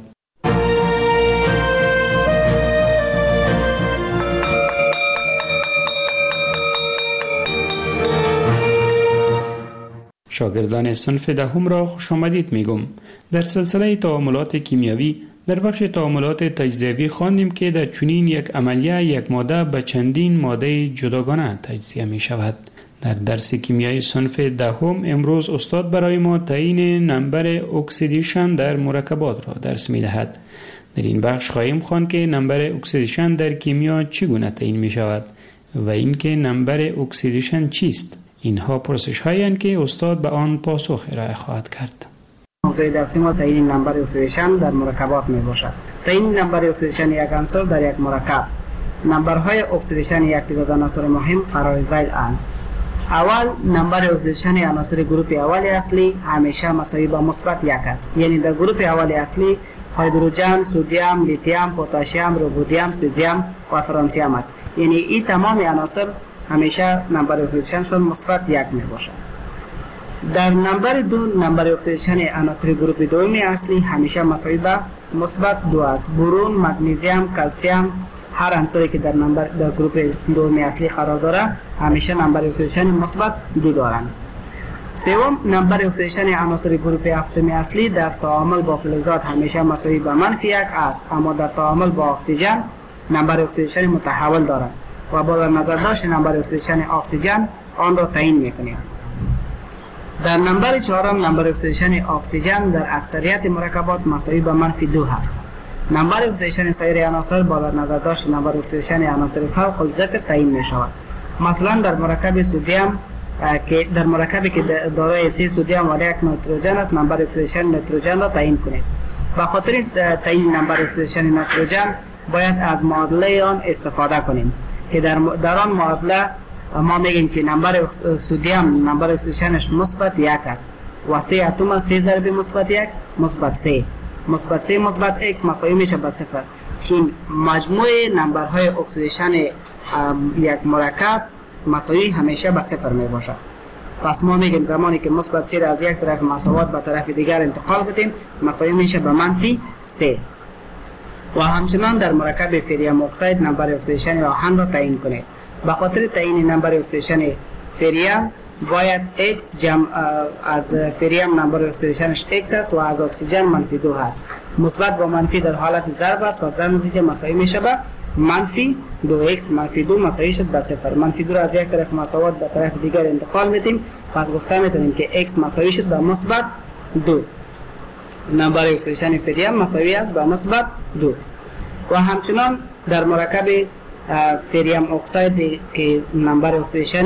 شاگردان صنف 10 را خوش آمدید میگم. در سلسله تعاملات کیمیایی در بخش تعاملات تجزیوی خواندیم که در چنین یک عملیه یک ماده به چندین ماده جداگانه تجزیه می شود. در درس کیمیای صنف 10 امروز استاد برای ما تعیین نمبر اکسیدیشن در مرکبات را درس می دهد. در این بخش خواهیم خواند که نمبر اکسیدیشن در کیمیا چگونه تعیین می شود و اینکه نمبر اکسیدیشن چیست. اینها پرسش هایی که استاد به آن پاسخ ارائه خواهد کرد. موضوع درسی ما تعیین نمبر اکسیدیشن در مرکبات می باشد. تعیین نمبر اکسیدیشن یک عنصر در یک مرکب. نمبرهای اکسیدیشن یک تعداد عناصر مهم قرار ذیل اند. اول، نمبر اکسیدیشن عناصر گروپ اول اصلی همیشه مساوی با مثبت 1 است. یعنی در گروپ اول اصلی هیدروژن، سدیم، لیتیم، پتاسیم، رودیم، سزیم و فرانسیم است. یعنی این تمام عناصر همیشه نمبر اکسیدیشنشون مثبت 1 می باشد. در نمبر 2، نمبر اکسیدیشن عناصر گروپ دوم اصلی همیشه مساوی با مثبت 2 است. برون، مگنیزیم، کلسیم، هر عنصری که در گروپ دوم اصلی قرار داره همیشه نمبر اکسیدیشن مثبت 2 دارند. سوم، نمبر اکسیدیشن عناصر گروپ هفتم اصلی در تعامل با فلزات همیشه مساوی با -1 است، اما در تعامل با اکسیژن نمبر اکسیدیشن متحول دارد و با در نظر داشت نمبر اکسیدیشن اکسیژن آن را تعیین می‌کنیم. در نمبر 4، نمبر اکسیدیشن اکسیژن در اکثریت مرکبات مساوی با -2 است. نمبر اکسیدیشن سایر عناصر با در نظر داشت نمبر اکسیدیشن عناصر فوق الذکر تعیین می شود. مثلا در مرکب سدیم که در مرکبی که دارای 3 سدیم و 1 نیتروژن است، نمبر اکسیدیشن نیتروژن را تعیین کنید. به خاطر تعیین نمبر اکسیدیشن نیتروژن باید از معادله آن استفاده کنیم که در آن معادله ما میگیم که نمبر سدیم نمبر اکسیدیشنش مثبت 1 است و 3 اتم 3 ضرب مثبت 1 مثبت 3 مثبت 3 مثبت x مساوی میشه به 0. چون مجموع نمبرهای اکسیدیشن یک مرکب مساوی همیشه به 0 می باشد. پس ما میگیم زمانی که مثبت 3 را از یک طرف مساوات به طرف دیگر انتقال بدیم مساوی میشه به منفی 3. و همچنان در مرکب فریم اکساید نمبر اکسیدیشن آهن را تعیین کنید. به خاطر تعیین نمبر اکسیدیشن فریم باید x جمع از فریم نمبر اکسیدیشنش x است و از اکسیژن منفی 2 هست. مثبت با منفی در حالت ضرب است، پس در نتیجه مساوی میشه به منفی 2x منفی 2 مساوی شد به 0. منفی 2 را از یک طرف مساوات به طرف دیگر انتقال میدیم، پس گفته میتونیم که x مساوی شد به مثبت 2. نمبر اکسیدیشن فریم مساوی است به مثبت 2. و همچنان در مرکب فریم اکساید که نمبر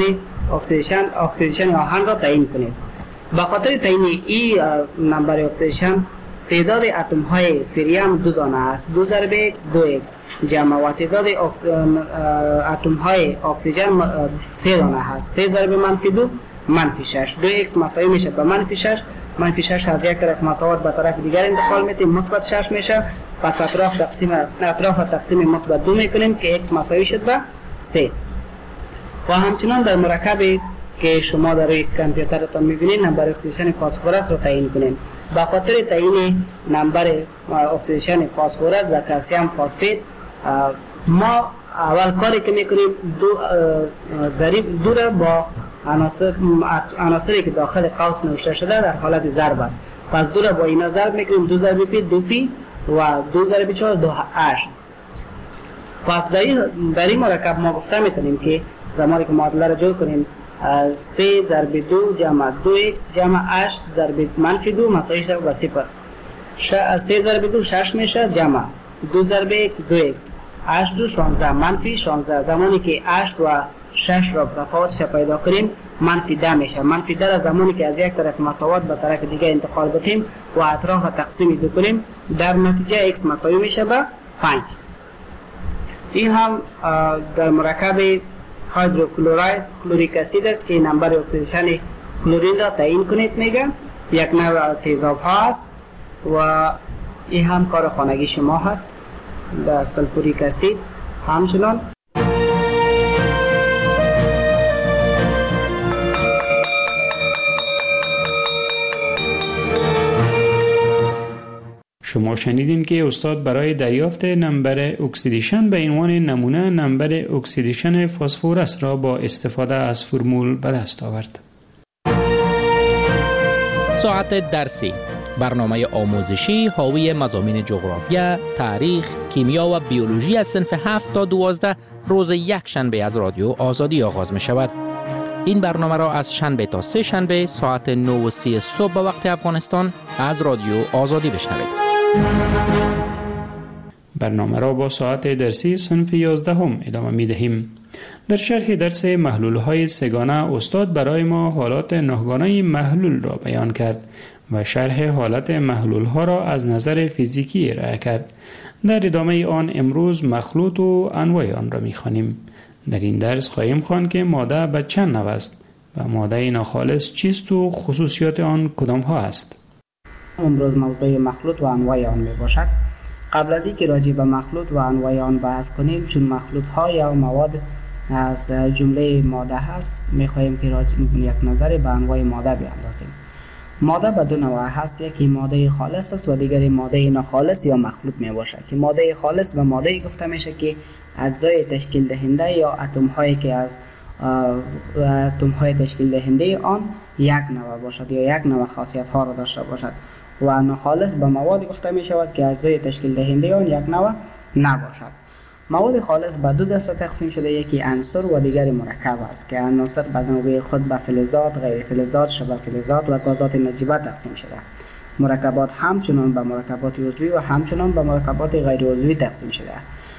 اکسیدیشن آهن را تعیین کنید. به خاطر تعیین این نمبر اکسیدیشن تعداد اتم های فریم 2 دانه است. 2 ضرب x 2x جمع و تعداد اتم های اکسیژن 3 دانه هست. 3 ضرب منفی 2 منفی 6. 2x مساوی میشه به منفی 6. منفی 6 از یک طرف مساوات به طرف دیگر انتقال میدیم مثبت 6 میشه. پس اطراف تقسیم مثبت 2 میکنیم که x مساوی شد به 3. و همچنان در مرکبی که شما در روی کامپیوترتان میبینید نمبر اکسیدیشن فسفرس را تعیین کنید. به خاطر تعیین نمبر اکسیدیشن فسفرس در کلسیم فسفید ما اول کاری که میکنیم دو را با عناصری که داخل قوس نوشته شده در حالت ضرب است. پس 2 را با اینا ضرب میکنیم. 2 ضرب پی 2 پی و 2 ضرب 4 2 8. پس در این مرکب ما گفته میتونیم که زمانی که معادله را جور کنیم 3 ضرب 2 جمع 2x جمع 8 ضرب منفی 2 مساوی شد به 0. 3 ضرب 2 6 میشه جمع 2 ضرب x 2x 8 2 16 منفی 16. زمانی که 8 و 6 را تفاوتش پیدا کنیم منفی 10 میشه. منفی 10 را زمانی که از یک طرف مساوات به طرف دیگه انتقال بدیم و اطراف تقسیم 2 کنیم در نتیجه x مساوی میشه به 5. این هم در مرکب هیدروکلوراید کلوریک اسید است که نمبر اکسیدیشن کلورین را تعیین کنید میگه. یک نوع تیزاب ها است و این هم کار خانگی شما هست. در سلفوریک اسید همچنان شما شنیدین که استاد برای دریافت نمبر اکسیدیشن به عنوان نمونه نمبر اکسیدیشن فسفرس را با استفاده از فرمول به دست آورد. ساعت درسی، برنامه آموزشی حاوی مضامین جغرافیا، تاریخ، کیمیا و بیولوژی از صنف 7 تا 12 روز یک شنبه از رادیو آزادی آغاز می شود. این برنامه را از شنبه تا سه شنبه ساعت 9:30 صبح به وقت افغانستان از رادیو آزادی بشنوید. برنامه را با ساعت درسی صنف 11 ادامه می دهیم. در شرح درس محلول‌های سه‌گانه استاد برای ما حالات نه‌گانه محلول را بیان کرد و شرح حالت محلول‌ها را از نظر فیزیکی ارائه کرد. در ادامه آن امروز مخلوط و انواع آن را می‌خوانیم. در این درس خواهیم خواند که ماده به چند نوع است و ماده ناخالص چیست و خصوصیات آن کدام ها است. امروز موضوع مخلوط و انواع آن می باشد. قبل از اینکه راجع به مخلوط و انواع آن بحث کنیم، چون مخلوط ها یا مواد از جمله ماده هست، می خواهیم که یک نظر به انواع ماده بیاندازیم. ماده به دو نوع هست، یکی ماده خالص است و دیگری ماده ناخالص یا مخلوط می باشد. که ماده خالص به ماده گفته میشه که اجزای تشکیل دهنده یا اتم هایی که از اتم های تشکیل دهنده آن یک نوع باشد یا یک نوع خاصیت ها را داشته باشد. و ناخالص به مواد گفته می شود که اجزای تشکیل دهنده آن یک نوع نباشد. مواد خالص به دو دسته تقسیم شده، یکی عنصر و دیگری مرکب است که عناصر به نوبه خود به فلزات، غیر فلزات، شبه فلزات و گازات نجیبه تقسیم شده. مرکبات همچنان به مرکبات عضوی و همچنان به مرکبات غیر عضوی تقسیم شده.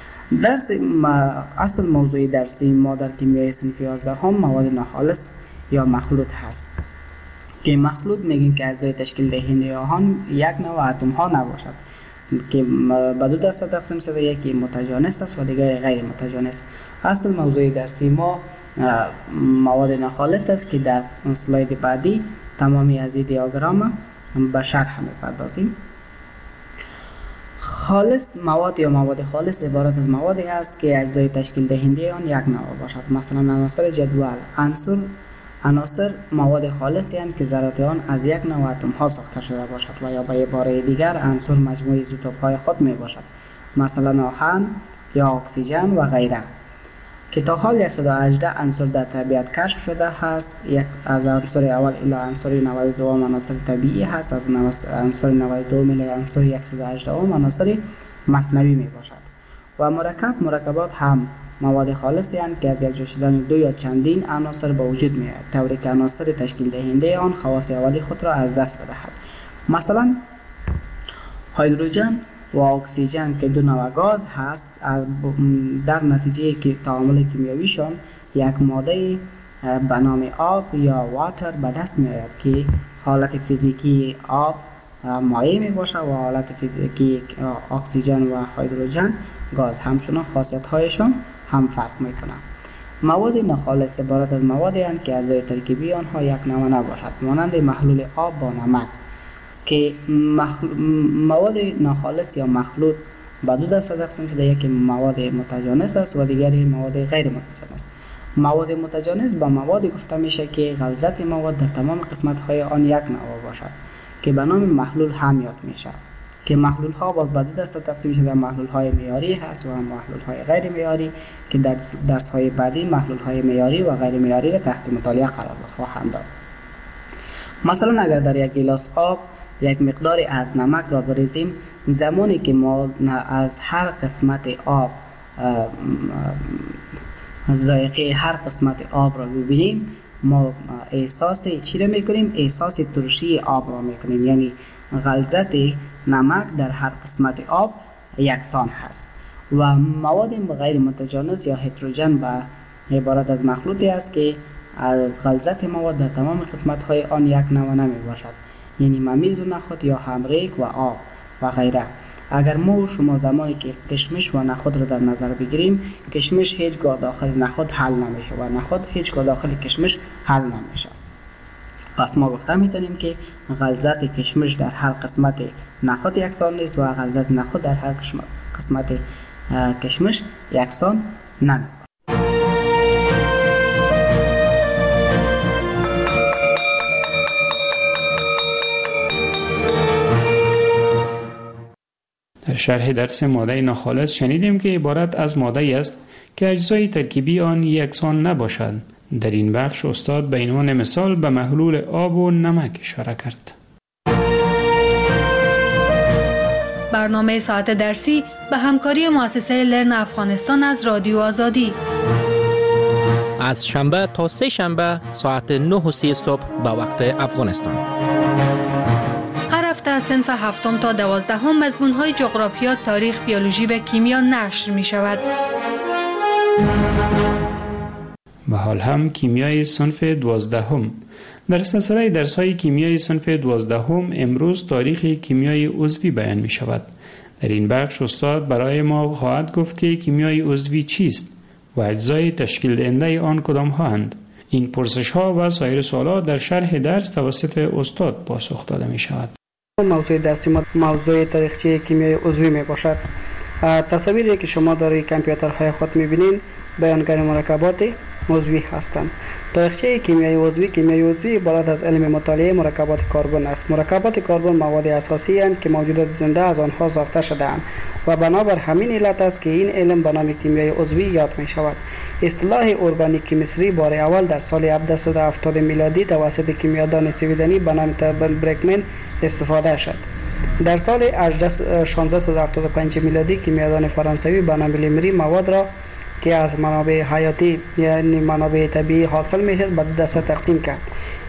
اصل موضوع درسی ما در کیمیای صنف 11 هم مواد ناخالص یا مخلوط هست که مخلوط میگیم که اجزای تشکیل دهنده آن یک نوع اتم ها نباشد که به دو دسته تقسیم شده، یکی متجانس است و دیگری غیر متجانس. اصل موضوع درسی ما مواد ناخالص است که در اسلاید بعدی تمامی از این دیاگرام به شرح می‌پردازیم. خالص مواد یا مواد خالص عبارت از موادی است که اجزای تشکیل دهنده آن یک نوع باشد. مثلا عناصر جدول عناصر مواد خالصی هستند که ذرات آن از یک نوع اتم ها ساخته شده باشد و یا به عباره دیگر عنصر مجموعه ایزوتوپ های خود می باشد، مثلا آهن یا اکسیژن و غیره، که تا حال 118 عنصر در طبیعت کشف شده است. از عنصر اول الی عنصر 92 عناصر طبیعی هست، از عنصر 92 الی عنصر 118 عناصر مصنوعی می باشد. و مرکبات هم مواد خالصی هستند که از یک شدن دو یا چندین عناصر به وجود می آید، طوری که عناصر تشکیل دهنده آن خواص اولی خود را از دست بدهد. مثلا هیدروژن و اکسیژن که دو نوع گاز هست، در نتیجه که تعامل کیمیاییشان یک ماده به نام آب یا واتر به دست می آید که حالت فیزیکی آب مایع می باشد و حالت فیزیکی اکسیژن و هیدروژن گاز. همچنان خاصیت هایشان هم فرق می کنند. مواد ناخالص عبارت از موادی هستند که اجزای ترکیبی آنها یک نوع نباشد، مانند محلول آب با نمک، که مواد ناخالص یا مخلوط به دو دسته تقسیم شده، یکی مواد متجانس است و دیگری مواد غیر متجانس. مواد متجانس به موادی گفته میشه که غلظت مواد در تمام قسمت های آن یک نوع باشد که به نام محلول هم یاد میشه، که محلول ها باز به دو دسته تقسیم شده، محلول های معیاری هست و محلول های غیر معیاری که در درس های بعدی محلول های معیاری و غیر معیاری را تحت مطالعه قرار خواهند داد. مثلا اگر در یک گیلاس آب یک مقداری از نمک را بریزیم، زمانی که ما از هر قسمت آب ذائقه هر قسمت آب را ببینیم، ما احساس چی را میکنیم؟ احساس ترشی آب را میکنیم، یعنی غلظت نمک در هر قسمت آب یکسان هست. و مواد غیر متجانس یا هیدروژن به عبارت از مخلوطی است که غلظت مواد در تمام قسمت های آن یک نوع نمی باشد، یعنی ممیز و نخود یا همریک و آب و غیره. اگر ما و شما زمانی که کشمش و نخود را در نظر بگیریم، کشمش هیچگاه داخل نخود حل نمیشه و نخود هیچگاه داخل کشمش حل نمیشه. پس ما گفته میتونیم که غلظت کشمش در هر قسمت نخود یکسان نیست و غلظت نخود در هر قسمت کشمش یکسان نمی. در شرح درس ماده ناخالص شنیدیم که عبارت از ماده است که اجزای ترکیبی آن یکسان نباشد. در این بخش استاد به عنوان مثال به محلول آب و نمک اشاره کرد. برنامه ساعت درسی به همکاری مؤسسه لرن افغانستان از رادیو آزادی از شنبه تا سه شنبه ساعت 9:30 صبح به وقت افغانستان. هر هفته از صنف 7 تا 12 مضمون‌های جغرافیا، تاریخ، بیولوژی و کیمیا نشر می شود. و حال هم کیمیای صنف 12 در سلسله درس‌های کیمیای صنف 12 امروز تاریخ کیمیای عضوی بیان می شود. در این بخش استاد برای ما خواهد گفت که کیمیای عضوی چیست و اجزای تشکیل دهنده آن کدام هستند. این پرسش ها و سایر سوالات در شرح درس توسط استاد پاسخ داده می شود. موضوع درسی ما موضوع تاریخچه کیمیای عضوی می باشد. تصاویری که شما در کامپیوترهای خود می بینید بیانگر مرکبات عضوی هستند. تاریخچه کیمیای عضوی عبارت از علم مطالعه مرکبات کربن است. مرکبات کربن مواد اساسی اند که موجودات زنده از آنها ساخته شده‌اند و بنابر همین علت است که این علم به نام کیمیای عضوی یاد می شود. اصطلاح ارگانیک کیمستری بار اول در سال 1770 میلادی توسط کیمیادان سویدنی به نام برکمن استفاده شد. در سال 1675 میلادی کیمیادان فرانسوی به نام لیمری مواد را که از منابع حیاتی یعنی منابع طبیعی حاصل میشد به دو دسته تقسیم کرد.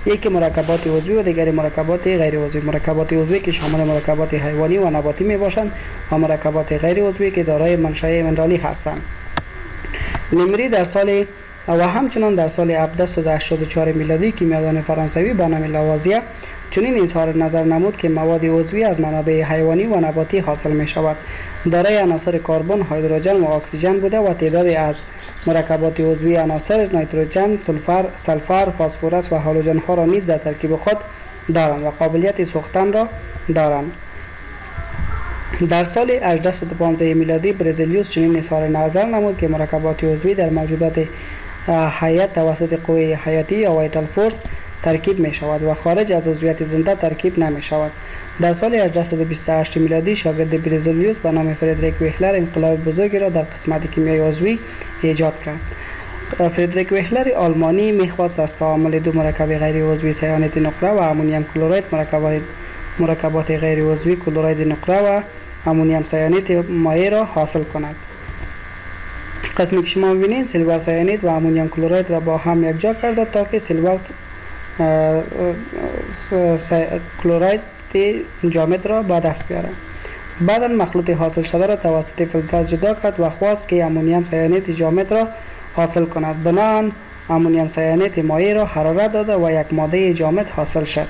یکی مرکبات عضوی و دیگری مرکبات غیر عضوی. مرکبات عضوی که شامل مرکبات حیوانی و نباتی می باشند و مرکبات غیر عضوی که دارای منشأ منرالی هستند. لمری در سال و همچنان در سال 1784 میلادی کیمیادان فرانسوی به نام لاوازیه چنین اظهار نظر نمود که مواد عضوی از منابع حیوانی و نباتی حاصل می شود. دارای عناصر کربن، هیدروژن و اکسیژن بوده و تعدادی از مرکبات عضوی عناصر نیتروژن، سلفر، فسفرس و هالوژن ها را نیز در ترکیب خود دارند و قابلیت سوختن را دارند. در سال 1815 میلادی برزیلیوس چنین اظهار نظر نمود که مرکبات عضوی در موجودات حی توسط قوه حیاتی یا وایتال فورس ترکیب می شود و خارج از عضویت زنده ترکیب نمی شود. در سال 1828 میلادی شاگرد برزیلیوس به نام فردریک ویهلر انقلاب بزرگی را در قسمت کیمیای عضوی ایجاد کرد. فردریک ویهلر آلمانی می‌خواست از تعامل دو مرکب غیر عضوی سیانید نقره و امونیم کلراید مرکبات غیر عضوی کلراید نقره و امونیم سیانید مایع را حاصل کند. قسمی که شما می‌بینید سیلور سیانید و امونیم کلراید را با هم یکجا کرده تا که سیلور کلراید جامد را به دست بیاره. بعدا مخلوط حاصل شده را توسط فیلتر جدا کرد و خواست که امونیم سیانید جامد را حاصل کند. بنابراین امونیم سیانید مایع را حرارت داده و یک ماده جامد حاصل شد.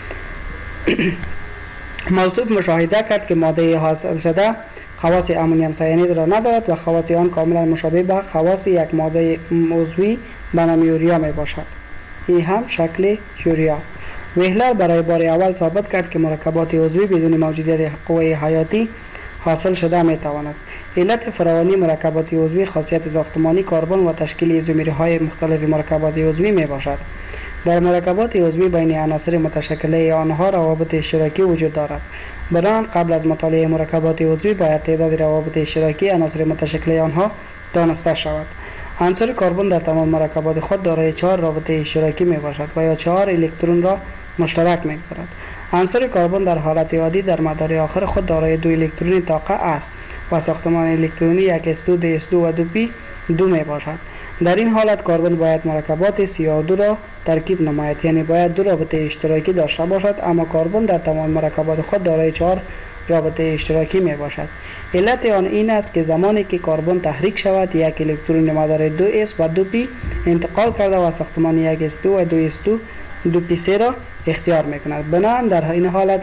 موصوف مشاهده کرد که ماده حاصل شده خواص امونیم سیانید را ندارد و خواص آن کاملا مشابه به خواص یک ماده عضوی به نام یوریا می باشد. این هم شکل یوریا. ویهلر برای بار اول ثابت کرد که مرکبات عضوی بدون موجودیت قوه حیاتی حاصل شده می تواند. علت فراوانی مرکبات عضوی خاصیت ساختمانی کربن و تشکیل ایزومرهای مختلف مرکبات عضوی می باشد. در مرکبات عضوی بین عناصر متشکله آنها روابط اشتراکی وجود دارد. بنابراین قبل از مطالعه مرکبات عضوی باید تعداد روابط اشتراکی عناصر متشکله آنها دانسته شود. عنصر کربن در تمام مرکبات خود دارای 4 رابطه اشتراکی می باشد و یا 4 الکترون را مشترک می‌گذارد. عنصر کربن در حالت عادی در مدار آخر خود دارای 2 الکترون طاقه است و ساختمان الکترونی 1s2 2s2 و 2p2 می باشد. در این حالت کربن باید مرکبات CR2 را ترکیب نماید، یعنی باید 2 رابطه اشتراکی داشته باشد، اما کربن در تمام مرکبات خود دارای 4 رابطه اشتراکی می باشد. علت آن این است که زمانی که کربن تحریک شود یک الکترون مدار 2s و 2p انتقال کرده و ساختمان 1s2 و 2s2 2p3 را اختیار می کند. بنابراین در این حالت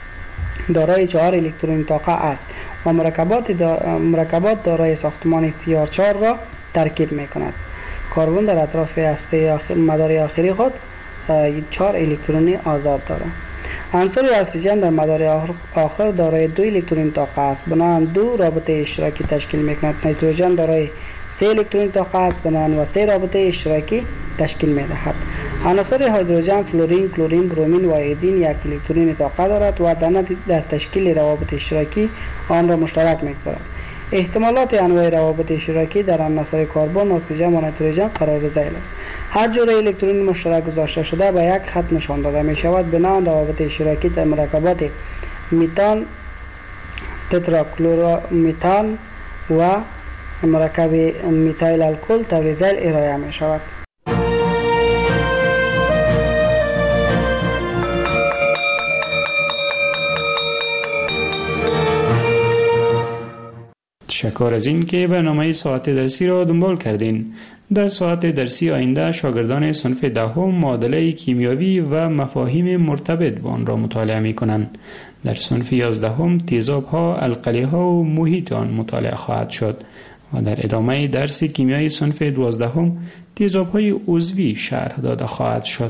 دارای 4 الکترون طاقه است و مرکبات دارای ساختمان CR4 را ترکیب می کند. کربن در اطراف هسته مدار آخری خود 4 الکترون آزاد دارد. عنصر اکسیژن در مدار آخر دارای 2 الکترون طاقه است، بنابراین 2 رابطه اشتراکی تشکیل می کند. نیتروژن دارای 3 الکترون طاقه است، بنابراین و 3 رابطه اشتراکی تشکیل می دهد. عناصر هیدروژن، فلورین، کلورین، برومین و ایودین 1 الکترون طاقه دارد و در تشکیل روابط اشتراکی آن را مشترک می گذارد. احتمالات انواع روابط اشتراکی در عناصر کربن، اکسیژن و نیتروژن قرار ذیل است. هر جور الکترون مشترک گذاشته شده به یک خط نشان داده می شود. بنابراین روابط اشتراکی در مرکبات میتان، تتراکلورمیتان و مرکب میتایل الکل طور ذیل ارائه می شود. تشکر از این که برنامه ساعت درسی را دنبال کردین. در ساعت درسی آینده شاگردان صنف دهم معادله کیمیاوی و مفاهیم مرتبط با آن را مطالعه می کنند. در صنف 11 تیزاب‌ها، القلی‌ها و محیط آن مطالعه خواهد شد و در ادامه درس کیمیای صنف 12 تیزاب‌های عضوی شرح داده خواهد شد.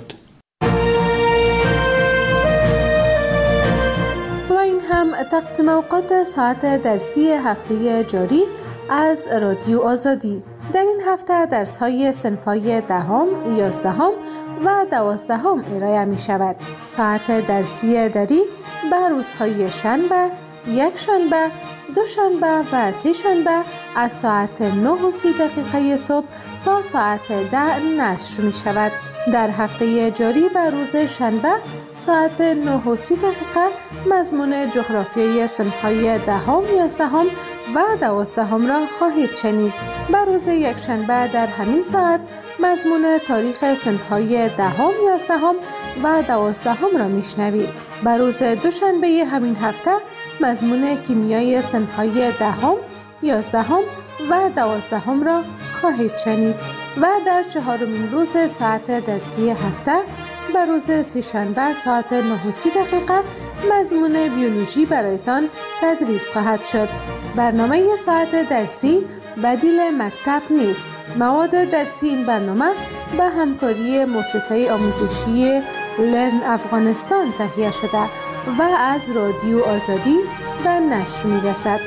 تقسیم اوقات ساعت درسی هفته جاری از رادیو آزادی. در این هفته درس‌های صنف‌های 10، 11 و 12 ارائه می شود. ساعت درسی دری به روزهای شنبه، یک شنبه، دو شنبه و سه شنبه از ساعت 9:30 صبح تا ساعت 10 نشر می شود. در هفته جاری به روز شنبه ساعت 9:30 مضمون جغرافیای صنف‌های 10، 11 و 12 را خواهید شنید. به روز یکشنبه در همین ساعت مضمون تاریخ صنف‌های 10، 11 و 12 را میشنوید. بر روز دوشنبه همین هفته مضمون کیمیای صنف‌های 10، 11 و 12 را خواهید شنید و در 4مین روز ساعت درسی هفته بر روز سه‌شنبه ساعت 9:30 مضمون بیولوژی برایتان تدریس خواهد شد. برنامه ساعت درسی بدیل مکتب نیست. مواد درسی این برنامه به همکاری مؤسسه آموزشی لرن افغانستان تهیه شده و از رادیو آزادی به نشر می‌رسد.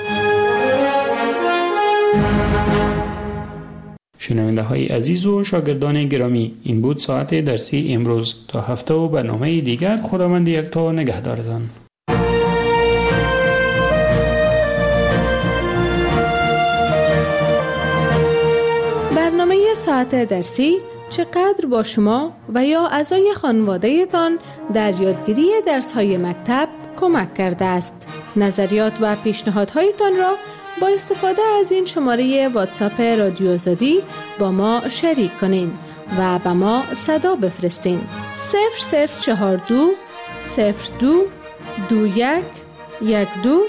شنونده های عزیز و شاگردان گرامی، این بود ساعت درسی امروز. تا هفته و برنامه دیگر خداوند یکتا نگهدارتان. برنامه ساعت درسی چقدر با شما و یا اعضای خانواده‌تان در یادگیری درس‌های مکتب کمک کرده است. نظریات و پیشنهادهایتان را با استفاده از این شماره واتساپ رادیو آزادی با ما شریک کنین و به ما صدا بفرستین. 0042 02 21 12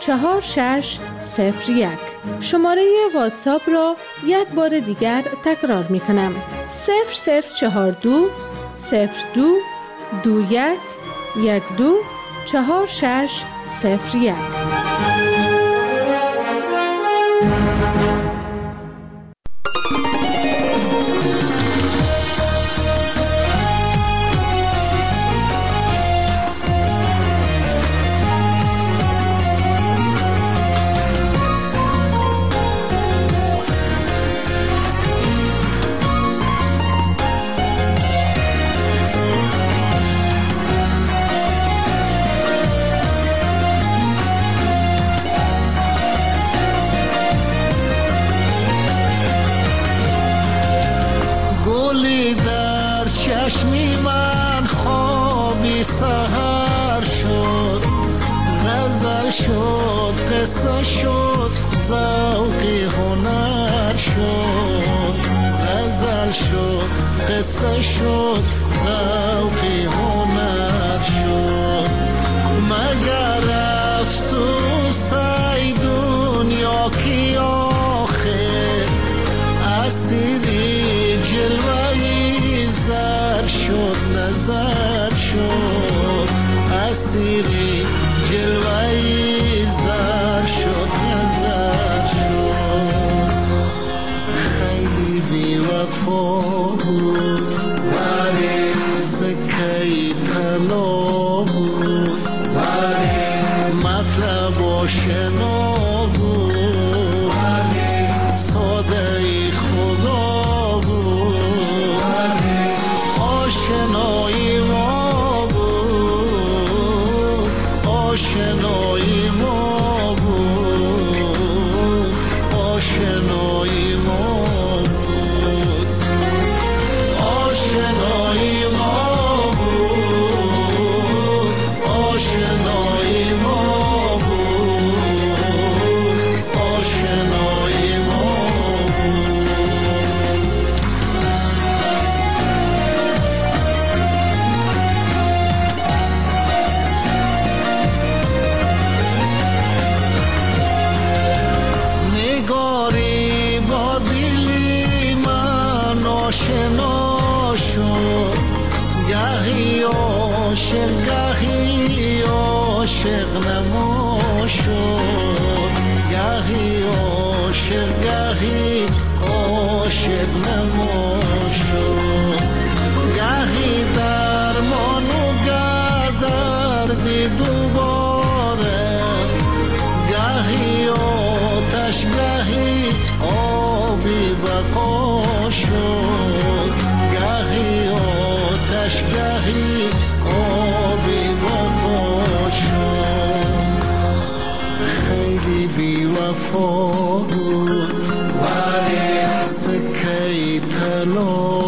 4601. شماره واتساپ را یک بار دیگر تکرار می کنم. 0042 02 21 12 4601. چشمی من خوابی سحر شد، غزل شد، قصه شد، ذوقی هنر شد. غزل شد، قصه شد، ذوقی هنر شد. مگر افسوس ای دنیا کی آخر اسیری جلوهی زر شد، نظر شد. اسیری جلوهی زر شد، نظر شد. خیلی بی وفا بود ولی سکهی طلا بود، ولی مطلب آشنا بود، ولی ساده خدا بود، ولی آشنایی ما بود، آشنایی ما بود، آشنایی ما بود، آشنایی ما بود، آشنایی ما بود، آشنایی ما نگاری با دلی من آشنا شد، گهی عاشق گهی عاشق نما شد، گهی عاشق گهی عاشق نما شد. گهی درمان و گدردی دوباره، گهی آتش گهی آبی بقا شد، گهی آتش گهی آبی بقا شد. خیلی بی وفا بود ولی سکهی طلا